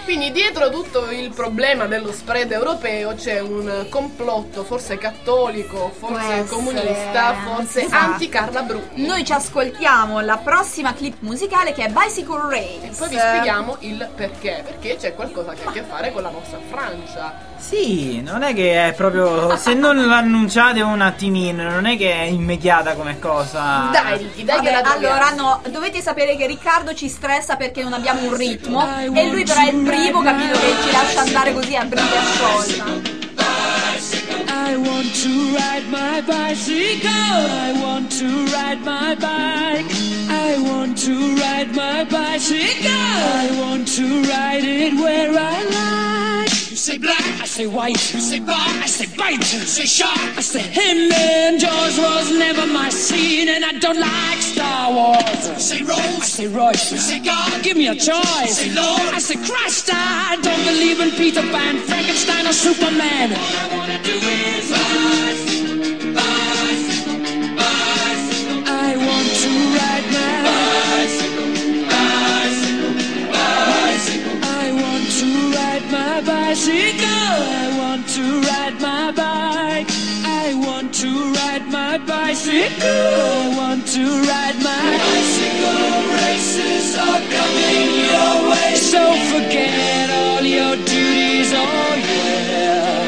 Quindi dietro tutto il problema dello spread europeo c'è un complotto, forse cattolico, forse comunista, forse anti-Carla Bruni. Noi ci ascoltiamo la prossima clip musicale che è Bicycle Race. E poi vi spieghiamo il perché. Perché c'è qualcosa che ha a che fare con la nostra Francia. Sì, non è che è proprio. Se non lo annunciate un attimino, non è che è immediata come cosa. Dai, Ricky, dai. Vabbè, allora no, dovete sapere che Riccardo ci stressa perché non abbiamo un ritmo. E lui però è il primo, capito, che ci lascia andare così a briglia sciolta. I want to ride my bicycle. I want to ride my bike. I want to ride my bicycle. I want to ride it where I like. You say black, I say white. You say bar, I say bite. You say shark, I say him. And Jaws was never my scene, and I don't like Star Wars. You say Rose, I say Royce. You say God, give me a choice. You say Lord, I say Christ. I don't believe in Peter Pan, Frankenstein, or Superman. All I wanna do is bicycle, bicycle, bicycle. I want to ride my bicycle, bicycle, bicycle. I want to ride my bicycle. I want to ride my bike. I want to ride my bicycle. I want to ride my bicycle. Races are coming your way, so forget all your duties. Oh yeah.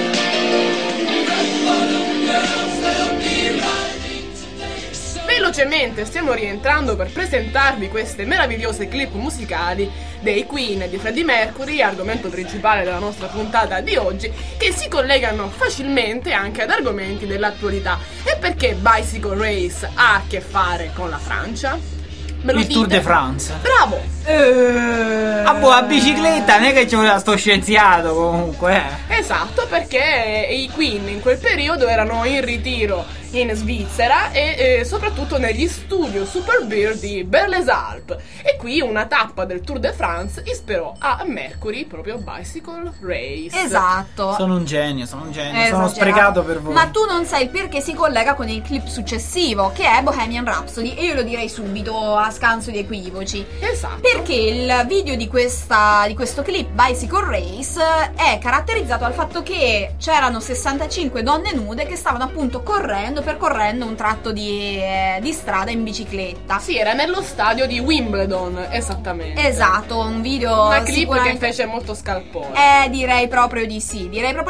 Velocemente stiamo rientrando per presentarvi queste meravigliose clip musicali dei Queen e di Freddie Mercury, argomento principale della nostra puntata di oggi, che si collegano facilmente anche ad argomenti dell'attualità. E perché Bicycle Race ha a che fare con la Francia? Il Tour de France. Bravo! A bicicletta, non è che ci voleva sto scienziato comunque. Esatto, perché i Queen in quel periodo erano in ritiro in Svizzera e soprattutto negli studio Super Beer di Berles Alpes. E qui una tappa del Tour de France ispirò a Mercury proprio Bicycle Race. Esatto. Sono un genio, sono sprecato per voi. Ma tu non sai perché si collega con il clip successivo, che è Bohemian Rhapsody, e io lo direi subito a scanso di equivoci. Esatto. Perché il video di questo clip Bicycle Race è caratterizzato dal fatto che c'erano 65 donne nude che stavano appunto percorrendo un tratto di strada in bicicletta. Sì, era nello stadio di Wimbledon, esattamente. Esatto, un video, una clip che fece molto scalpore. Direi proprio di sì,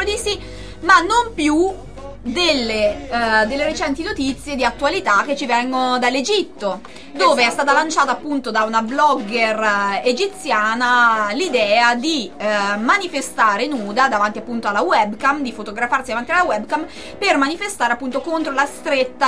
ma non più delle recenti notizie di attualità che ci vengono dall'Egitto, dove è stata lanciata appunto da una blogger egiziana l'idea di manifestare nuda davanti appunto alla webcam, di fotografarsi davanti alla webcam per manifestare appunto contro la stretta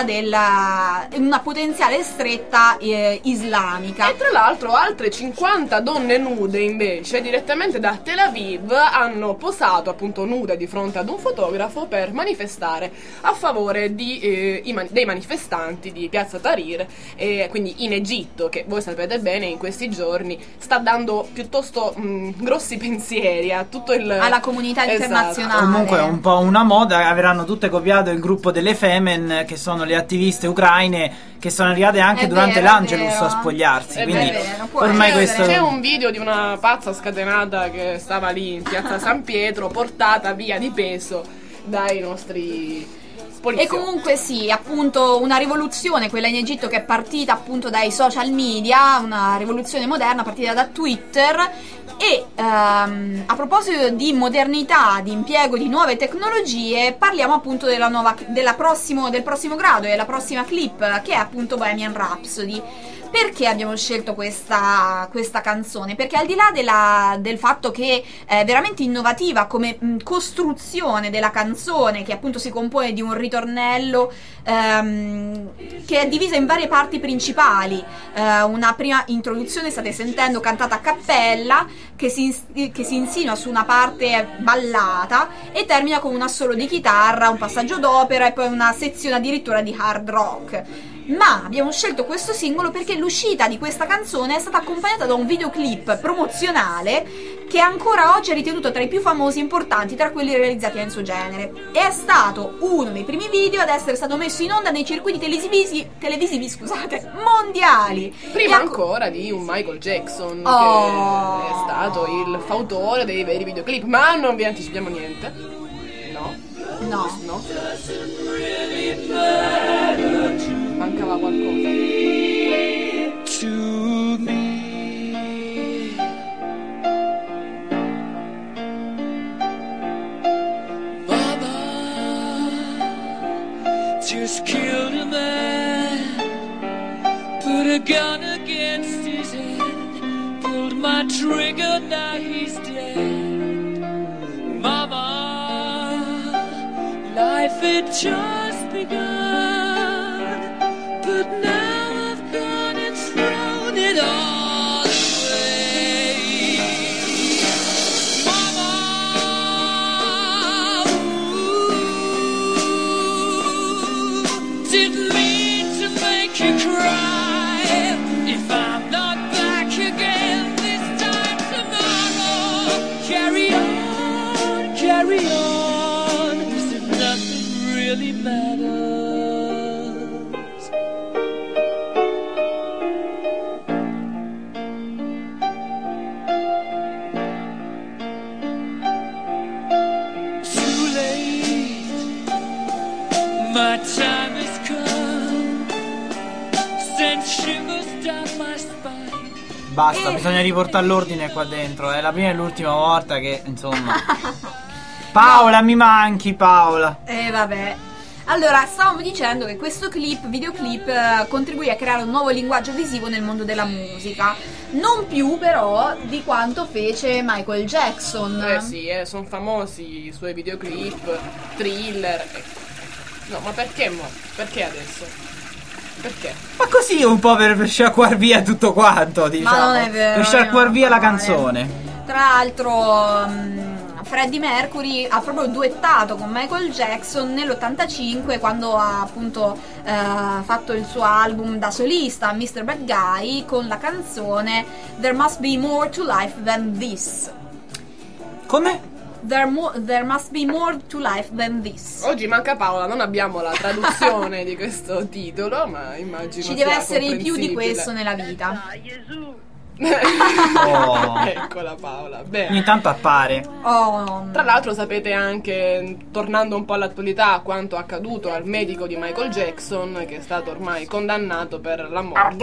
una potenziale stretta islamica. E tra l'altro altre 50 donne nude invece direttamente da Tel Aviv hanno posato appunto nude di fronte ad un fotografo per manifestare a favore dei manifestanti di Piazza Tahrir, quindi in Egitto, che voi sapete bene in questi giorni sta dando piuttosto grossi pensieri a tutto alla comunità internazionale. Comunque è un po' una moda, avranno tutte copiato il gruppo delle Femen, che sono le attiviste ucraine che sono arrivate anche durante l'Angelus a spogliarsi, quindi ormai questo... C'è un video di una pazza scatenata che stava lì in Piazza San Pietro, portata via di peso dai nostri poliziotti. E comunque sì, appunto una rivoluzione, quella in Egitto, che è partita appunto dai social media, una rivoluzione moderna partita da Twitter. E a proposito di modernità, di impiego di nuove tecnologie, parliamo appunto del prossimo grado e della prossima clip, che è appunto Bohemian Rhapsody. Perché abbiamo scelto questa canzone? Perché al di là del fatto che è veramente innovativa come costruzione della canzone, che appunto si compone di un ritornello che è divisa in varie parti principali, una prima introduzione state sentendo cantata a cappella che si insinua su una parte ballata e termina con un assolo di chitarra, un passaggio d'opera e poi una sezione addirittura di hard rock. Ma abbiamo scelto questo singolo perché l'uscita di questa canzone è stata accompagnata da un videoclip promozionale che ancora oggi è ritenuto tra i più famosi e importanti tra quelli realizzati nel suo genere. E è stato uno dei primi video ad essere stato messo in onda nei circuiti televisivi mondiali. Prima ancora di un Michael Jackson, che è stato il fautore dei veri videoclip. Ma non vi anticipiamo niente. No. Mancava qualcosa. To me, Mama just killed a man, put a gun against his head, pulled my trigger, now he's dead. Mama, life had just begun, but now I've gone and thrown it all away. Mama, didn't mean to make you cry. If I'm not back again this time tomorrow, carry on, carry on, as if nothing really matters. Too late, my time has come, sent shivers down my spine. Basta, bisogna riportare l'ordine qua dentro. È la prima e l'ultima volta che, insomma. Paola, mi manchi, Paola. Vabbè. Allora, stavamo dicendo che questo videoclip contribuì a creare un nuovo linguaggio visivo nel mondo della musica. Non più però di quanto fece Michael Jackson. Sì, sono famosi i suoi videoclip, Thriller. No, ma perché mo? Perché adesso? Perché? Ma così un po' per sciacquar via tutto quanto, diciamo. Ma non è vero. Per sciacquar via la canzone. Tra l'altro Freddie Mercury ha proprio duettato con Michael Jackson nell'85 quando ha appunto fatto il suo album da solista, Mr. Bad Guy, con la canzone There Must Be More to Life Than This. Come? There must be more to life than this. Oggi manca Paola, non abbiamo la traduzione di questo titolo, ma immagino ci deve sia essere di più di comprensibile. questo nella vita. Eccola Paola, bene. Ogni tanto appare. Tra l'altro sapete anche, tornando un po' all'attualità, quanto accaduto al medico di Michael Jackson, che è stato ormai condannato per la morte.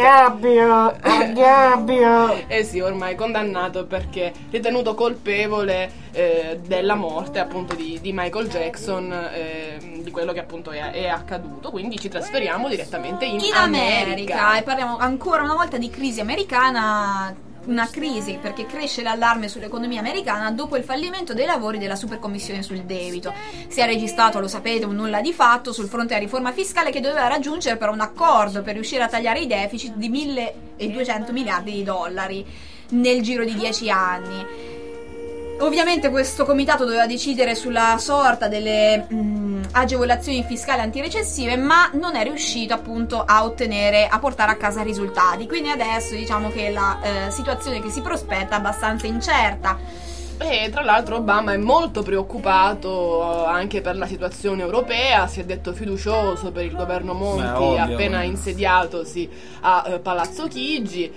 Argabbio. Sì, ormai condannato perché ritenuto colpevole della morte appunto di Michael Jackson, di quello che appunto è accaduto. Quindi ci trasferiamo direttamente in America E parliamo ancora una volta di crisi americana. Una crisi perché cresce l'allarme sull'economia americana dopo il fallimento dei lavori della supercommissione sul debito. Si è registrato, lo sapete, un nulla di fatto sul fronte della riforma fiscale che doveva raggiungere però un accordo per riuscire a tagliare i deficit di 1.200 miliardi di dollari nel giro di 10 anni. Ovviamente questo comitato doveva decidere sulla sorta delle agevolazioni fiscali antirecessive, ma non è riuscito appunto a portare a casa risultati. Quindi adesso diciamo che la situazione che si prospetta è abbastanza incerta. E tra l'altro Obama è molto preoccupato anche per la situazione europea, si è detto fiducioso per il governo Monti appena insediatosi a Palazzo Chigi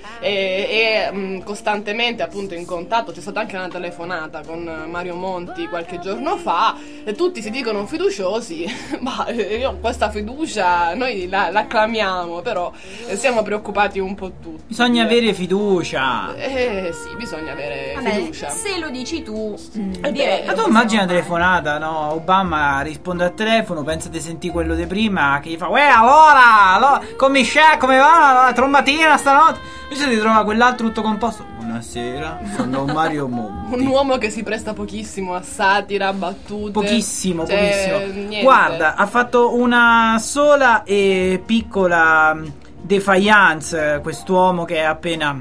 e costantemente appunto in contatto. C'è stata anche una telefonata con Mario Monti qualche giorno fa e tutti si dicono fiduciosi, ma io questa fiducia noi la clamiamo, però siamo preoccupati un po' tutti. Bisogna avere fiducia. Sì, bisogna avere fiducia. Se lo dici tu, ma tu immagina la telefonata, no? Obama risponde al telefono, pensa di sentire quello di prima che gli fa allora come c'è, come va, trombatina stanotte. Invece ti trova quell'altro tutto composto. Buonasera, sono Mario Monti. Un uomo che si presta pochissimo a satira, battute. Pochissimo. Niente. Guarda, ha fatto una sola e piccola defiance quest'uomo che è appena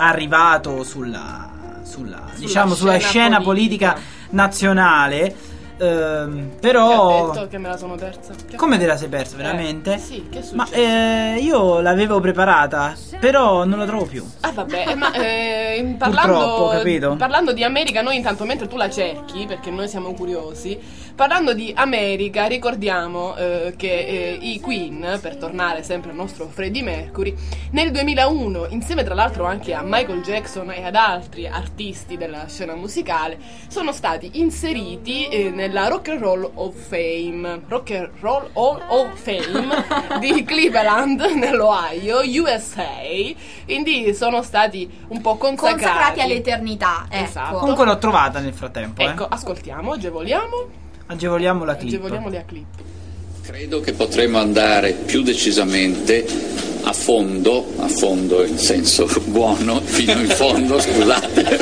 arrivato sulla scena politica nazionale, Però Che ha detto che me la sono persa? come te la sei persa veramente? Sì, che è Ma successo? io l'avevo preparata, però non la trovo più. Ah vabbè, ma Purtroppo, capito? parlando di America, noi intanto mentre tu la cerchi, perché noi siamo curiosi, parlando di America, ricordiamo che i Queen, per tornare sempre al nostro Freddie Mercury, nel 2001, insieme tra l'altro anche a Michael Jackson e ad altri artisti della scena musicale, sono stati inseriti nella Rock and Roll of Fame Hall of Fame di Cleveland, nell'Ohio, USA. Quindi sono stati un po' consacrati all'eternità, ecco. Esatto. Comunque l'ho trovata nel frattempo. Ecco, ascoltiamo, Agevoliamo la clip. agevoliamoli a clip. Credo che potremo andare più decisamente a fondo in senso buono, fino in fondo, scusate,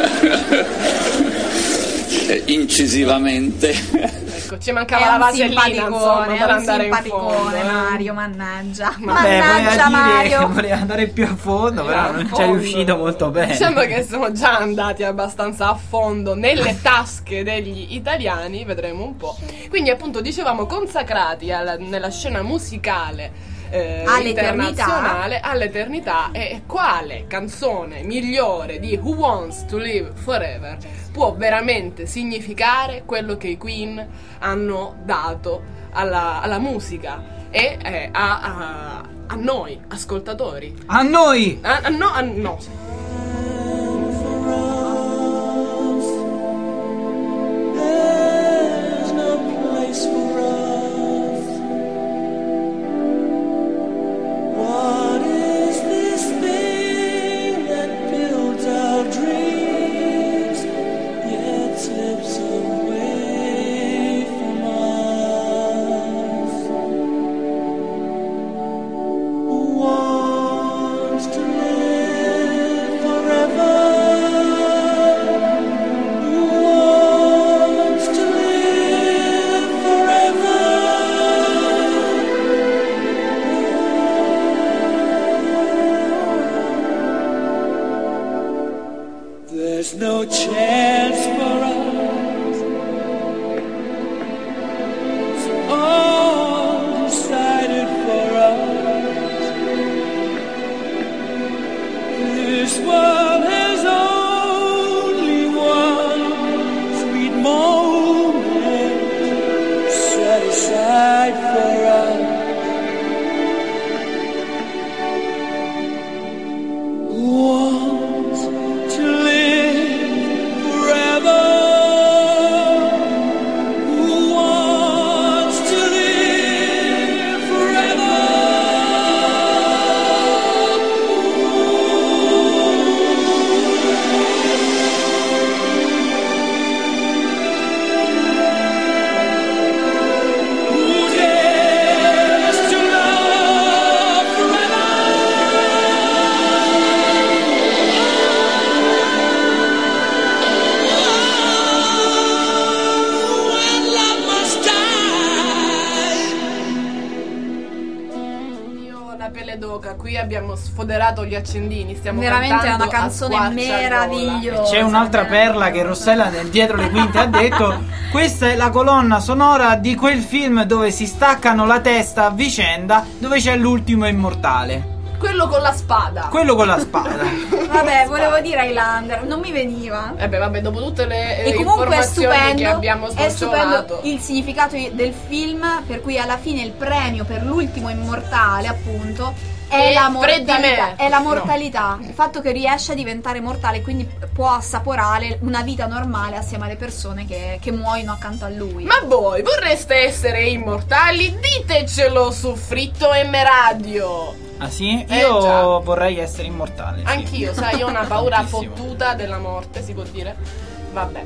incisivamente. Ecco, ci mancava la vasellina, insomma, per andare in fondo. Mario, mannaggia. Vabbè, Mannaggia Mario. voleva andare più a fondo, però non ci è riuscito molto bene. Diciamo che siamo già andati abbastanza a fondo nelle tasche degli italiani, vedremo un po'. Quindi appunto dicevamo consacrati nella scena musicale internazionale all'eternità. E quale canzone migliore di Who Wants to Live Forever può veramente significare quello che i Queen hanno dato alla musica e a noi ascoltatori, A noi! no. There's no place for us. What is this thing that builds our dreams yet slips away from us? Who wants to live forever? Who wants to live forever? There's no chance for us. It's all decided for us. This world has only one sweet moment set aside for us. Who wants to live forever? Who wants to live forever? Who dares to love forever? When love must die. Io ho la pelle d'oca, qui abbiamo sfoderato gli accendini, stiamo Veramente è cantando una canzone a squarciagola. meravigliosa. C'è un'altra perla che Rossella nel dietro le quinte ha detto: questa è la colonna sonora di quel film dove si staccano la testa a vicenda, dove c'è l'ultimo immortale. Quello con la spada. Quello con la spada. Vabbè, volevo dire Highlander, non mi veniva. Vabbè, dopo tutte le E comunque è informazioni stupendo, che abbiamo è stupendo snocciolato. il significato del film, per cui alla fine il premio per l'ultimo immortale, appunto, è E la Freddie mortalità. Mercury. È la mortalità. Il fatto che riesce a diventare mortale, quindi può assaporare una vita normale assieme alle persone che muoiono accanto a lui. Ma voi vorreste essere immortali? Ditecelo su Fritto M Radio. Ah sì? già. Io vorrei essere immortale. Sì. Anch'io, sai, io ho una paura Tantissimo. fottuta della morte, si può dire. Vabbè.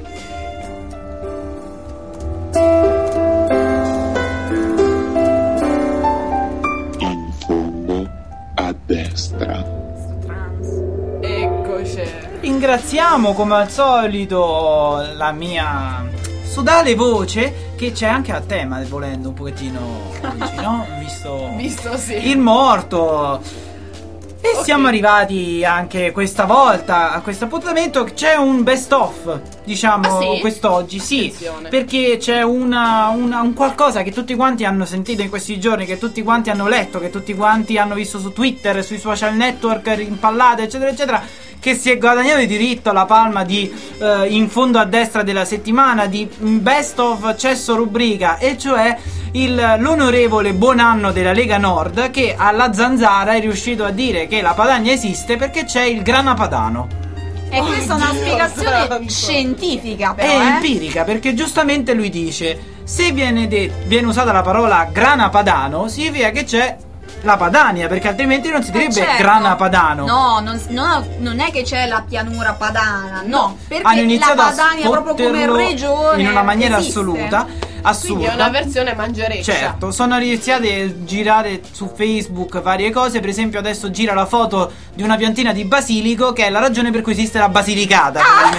In fondo a destra. Eccoci. Ringraziamo come al solito la mia sodale voce, che c'è anche a tema, volendo un pochettino oggi, no? Visto Visto sì. il morto. E siamo arrivati anche questa volta a questo appuntamento. C'è un best of, diciamo, quest'oggi. Sì, perché c'è un qualcosa che tutti quanti hanno sentito in questi giorni, che tutti quanti hanno letto, che tutti quanti hanno visto su Twitter, sui social network rimpallate, eccetera, eccetera, che si è guadagnato di diritto la palma di in fondo a destra della settimana, di best of cesso rubrica, e cioè l'onorevole Buonanno della Lega Nord, che alla Zanzara è riuscito a dire che la Padania esiste perché c'è il grana padano. E questa è una spiegazione scientifica, però, è empirica, perché giustamente lui dice: se viene usata la parola grana padano, significa che c'è la Padania, perché altrimenti non si direbbe grana padano. No, non è che c'è la pianura padana, no, perché hanno iniziato la Padania proprio come regione in una maniera esiste. assurda. Quindi è una versione mangereccia. Certo, sono iniziate a girare su Facebook varie cose. Per esempio adesso gira la foto di una piantina di basilico, che è la ragione per cui esiste la Basilicata,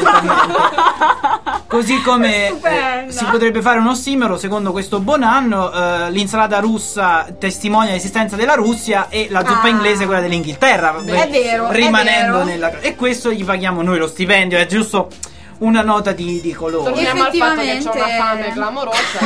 così come si potrebbe fare un ossimoro, secondo questo Buonanno. L'insalata russa testimonia l'esistenza della Russia e la zuppa inglese quella dell'Inghilterra. È vero, rimanendo è vero. e questo gli paghiamo noi lo stipendio, è giusto una nota di colore. Torniamo al fatto che c'è una fame clamorosa.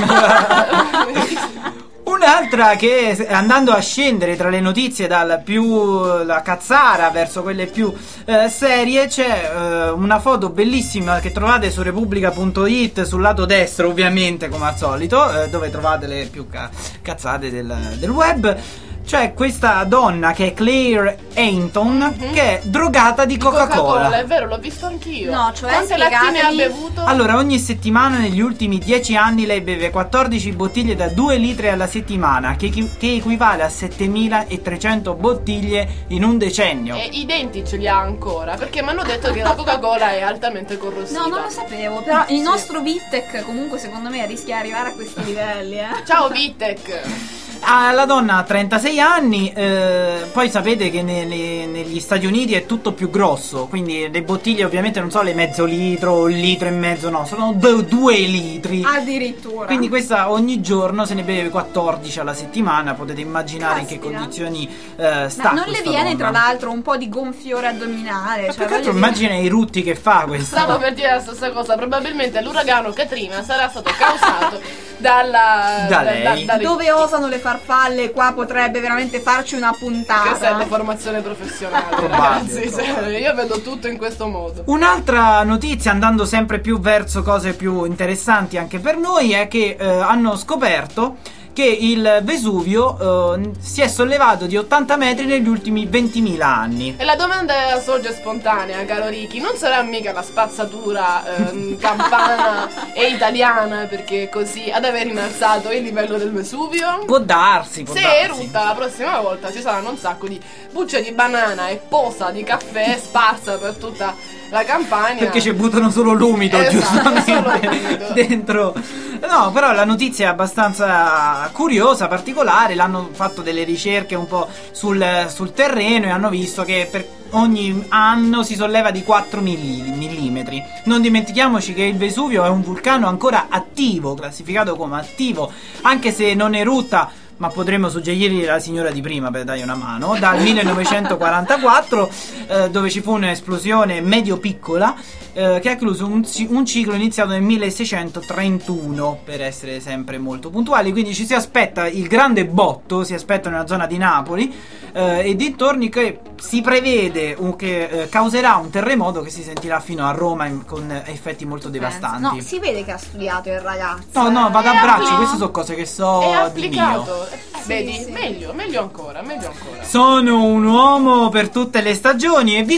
Un'altra che, andando a scendere tra le notizie dal più la cazzara verso quelle più serie, c'è una foto bellissima che trovate su repubblica.it sul lato destro, ovviamente, come al solito, dove trovate le più cazzate del web. C'è questa donna che è Claire Ainton, che è drogata di Coca-Cola. È vero, l'ho visto anch'io. No, cioè quante lattine ha bevuto? Allora, ogni settimana negli ultimi 10 anni lei beve 14 bottiglie da 2 litri alla settimana, che equivale a 7.300 bottiglie in un decennio. E i denti ce li ha ancora, perché mi hanno detto che la Coca-Cola è altamente corrosiva. No, non lo sapevo, però il nostro Vitek comunque secondo me rischia di arrivare a questi livelli, Ciao Vitek! La donna ha 36 anni, poi sapete che negli Stati Uniti è tutto più grosso, quindi le bottiglie ovviamente non sono le mezzo litro, un litro e mezzo, no, sono 2 litri. Addirittura. Quindi questa ogni giorno se ne beve 14 alla settimana, potete immaginare in che condizioni sta. Ma non le viene donna. tra l'altro un po' di gonfiore addominale? Cioè, immagina i rutti che fa questa. Stavo per dire la stessa cosa, probabilmente l'uragano Katrina sarà stato causato da lei. Dove osano le farfalle, qua potrebbe veramente farci una puntata. Questa è la formazione professionale, ragazzi. Io vedo tutto in questo modo. Un'altra notizia, andando sempre più verso cose più interessanti anche per noi, è che hanno scoperto che il Vesuvio si è sollevato di 80 metri negli ultimi 20.000 anni. E la domanda sorge spontanea, caro Ricky: non sarà mica la spazzatura campana e italiana, perché così ad aver innalzato il livello del Vesuvio? Può darsi. Se erutta la prossima volta ci saranno un sacco di bucce di banana e posa di caffè sparsa per tutta la Campania, perché ci buttano solo l'umido, giustamente, dentro. No, però la notizia è abbastanza curiosa, particolare. L'hanno fatto delle ricerche un po' sul terreno e hanno visto che per ogni anno si solleva di 4 millimetri. Non dimentichiamoci che il Vesuvio è un vulcano ancora attivo, classificato come attivo, anche se non erutta, ma potremmo suggerirgli la signora di prima per dargli una mano, dal 1944, dove ci fu un'esplosione medio-piccola che ha chiuso un ciclo iniziato nel 1631, per essere sempre molto puntuali. Quindi ci si aspetta il grande botto, si aspetta nella zona di Napoli e dintorni, che si prevede che causerà un terremoto che si sentirà fino a Roma con effetti molto devastanti. No, si vede che ha studiato il ragazzo. No, vado a braccio, queste sono cose che so di mio. Vedi, sì. meglio ancora. Sono un uomo per tutte le stagioni e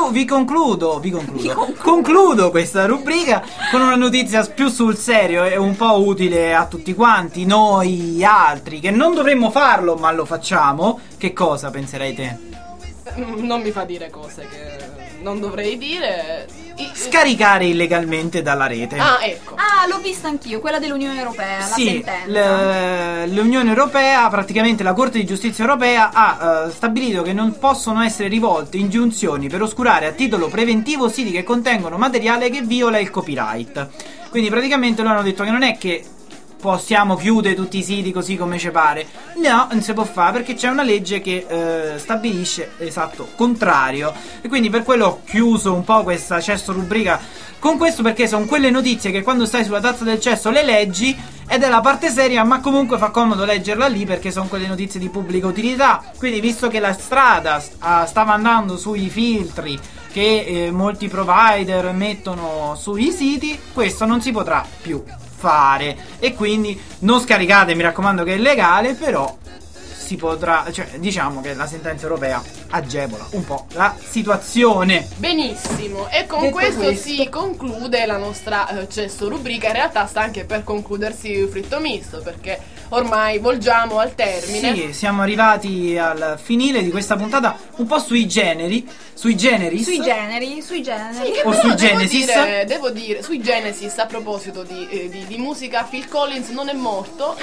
concludo questa rubrica con una notizia più sul serio e un po' utile a tutti quanti, noi altri che non dovremmo farlo ma lo facciamo. Che cosa penserai te? Non mi fa dire cose che non dovrei dire. Scaricare illegalmente dalla rete. Ecco. L'ho vista anch'io, quella dell'Unione Europea, sì, la sentenza. L'Unione Europea, praticamente la Corte di Giustizia Europea, ha stabilito che non possono essere rivolte ingiunzioni per oscurare a titolo preventivo siti che contengono materiale che viola il copyright. Quindi praticamente loro hanno detto che non è che possiamo chiudere tutti i siti così come ci pare. No, non si può fare perché c'è una legge che stabilisce l'esatto contrario, e quindi per quello ho chiuso un po' questa cesso rubrica con questo, perché sono quelle notizie che quando stai sulla tazza del cesso le leggi ed è la parte seria, ma comunque fa comodo leggerla lì perché sono quelle notizie di pubblica utilità. Quindi visto che la strada stava andando sui filtri che molti provider mettono sui siti, questo non si potrà più fare, e quindi non scaricate, mi raccomando, che è legale, però si potrà, cioè diciamo che la sentenza europea agevola un po' la situazione. Benissimo, e con questo si conclude la nostra cesso rubrica. In realtà sta anche per concludersi Fritto Misto, perché ormai volgiamo al termine. Sì, siamo arrivati al finire di questa puntata un po' sui generis. Sui generi. Sì, O sui Genesis. Devo dire, sui Genesis, a proposito di musica, Phil Collins non è morto.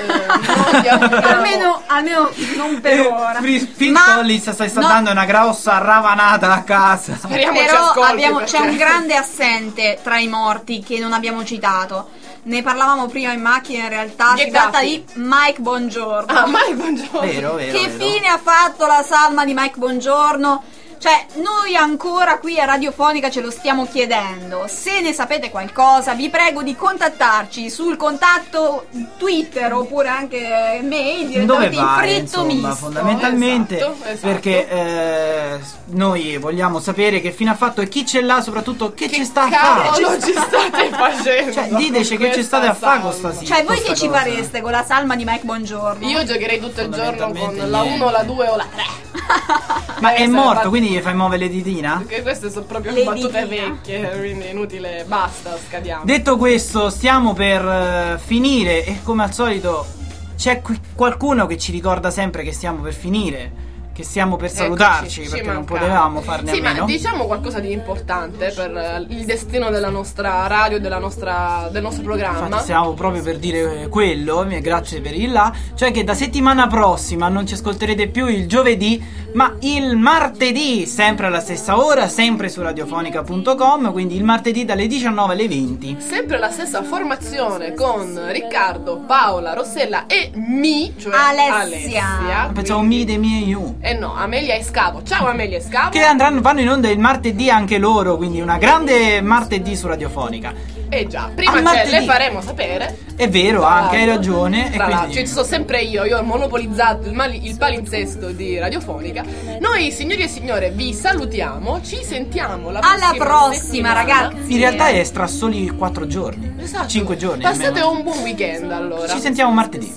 almeno non per ora. Phil Collins sta dando una grossa ravanata a casa. Speriamo però ci ascolti, c'è un grande assente tra i morti che non abbiamo citato. Ne parlavamo prima in macchina, in realtà si tratta di Mike Bongiorno. Ah, Mike Bongiorno. Vero. Che fine ha fatto la salma di Mike Bongiorno? Cioè, noi ancora qui a Radiofonica ce lo stiamo chiedendo. Se ne sapete qualcosa, vi prego di contattarci sul contatto Twitter oppure anche mail direttamente in Fritto Misto. Fondamentalmente, esatto. perché noi vogliamo sapere che fine ha fatto e chi ce l'ha, soprattutto che ci sta a fare. Cavolo ci state facendo? Cioè, diteci che ci state a fare con sta Cioè, voi che ci fareste con la salma di Mike Bongiorno? Io giocherei tutto il giorno con la 1, la 2 o la 3. Ma è morto, quindi gli fai muovere le ditina? Perché queste sono proprio battute vecchie, quindi è inutile, basta, scadiamo. Detto questo, stiamo per finire e come al solito c'è qualcuno che ci ricorda sempre che stiamo per finire, che stiamo per salutarci, perché non potevamo farne a meno. Ma diciamo qualcosa di importante per il destino della nostra radio, del nostro programma. Infatti stiamo proprio per dire quello, grazie per il là, cioè che da settimana prossima non ci ascolterete più il giovedì, ma il martedì, sempre alla stessa ora, sempre su radiofonica.com, quindi il martedì dalle 19 alle 20. Sempre la stessa formazione con Riccardo, Paola, Rossella e cioè Alessia. Pensavo me, de me e you. No, Amelia e Scavo. Ciao Amelia e Scavo. Che vanno in onda il martedì anche loro, quindi una grande martedì su Radiofonica. Già, prima le faremo sapere. È vero, anche hai ragione. Tra l'altro, ci sono sempre io ho monopolizzato il palinsesto di Radiofonica. Noi, signori e signore, vi salutiamo. Ci sentiamo alla prossima ragazzi. In realtà è tra soli 4 giorni. Esatto. 5 giorni. Passate un buon weekend allora. Ci sentiamo martedì.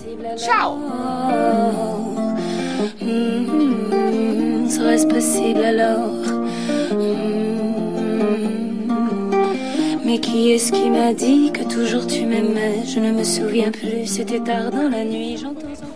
Ciao. Serait-ce possible alors? Mais qui est-ce qui m'a dit que toujours tu m'aimais? Je ne me souviens plus, c'était tard dans la nuit, j'entends...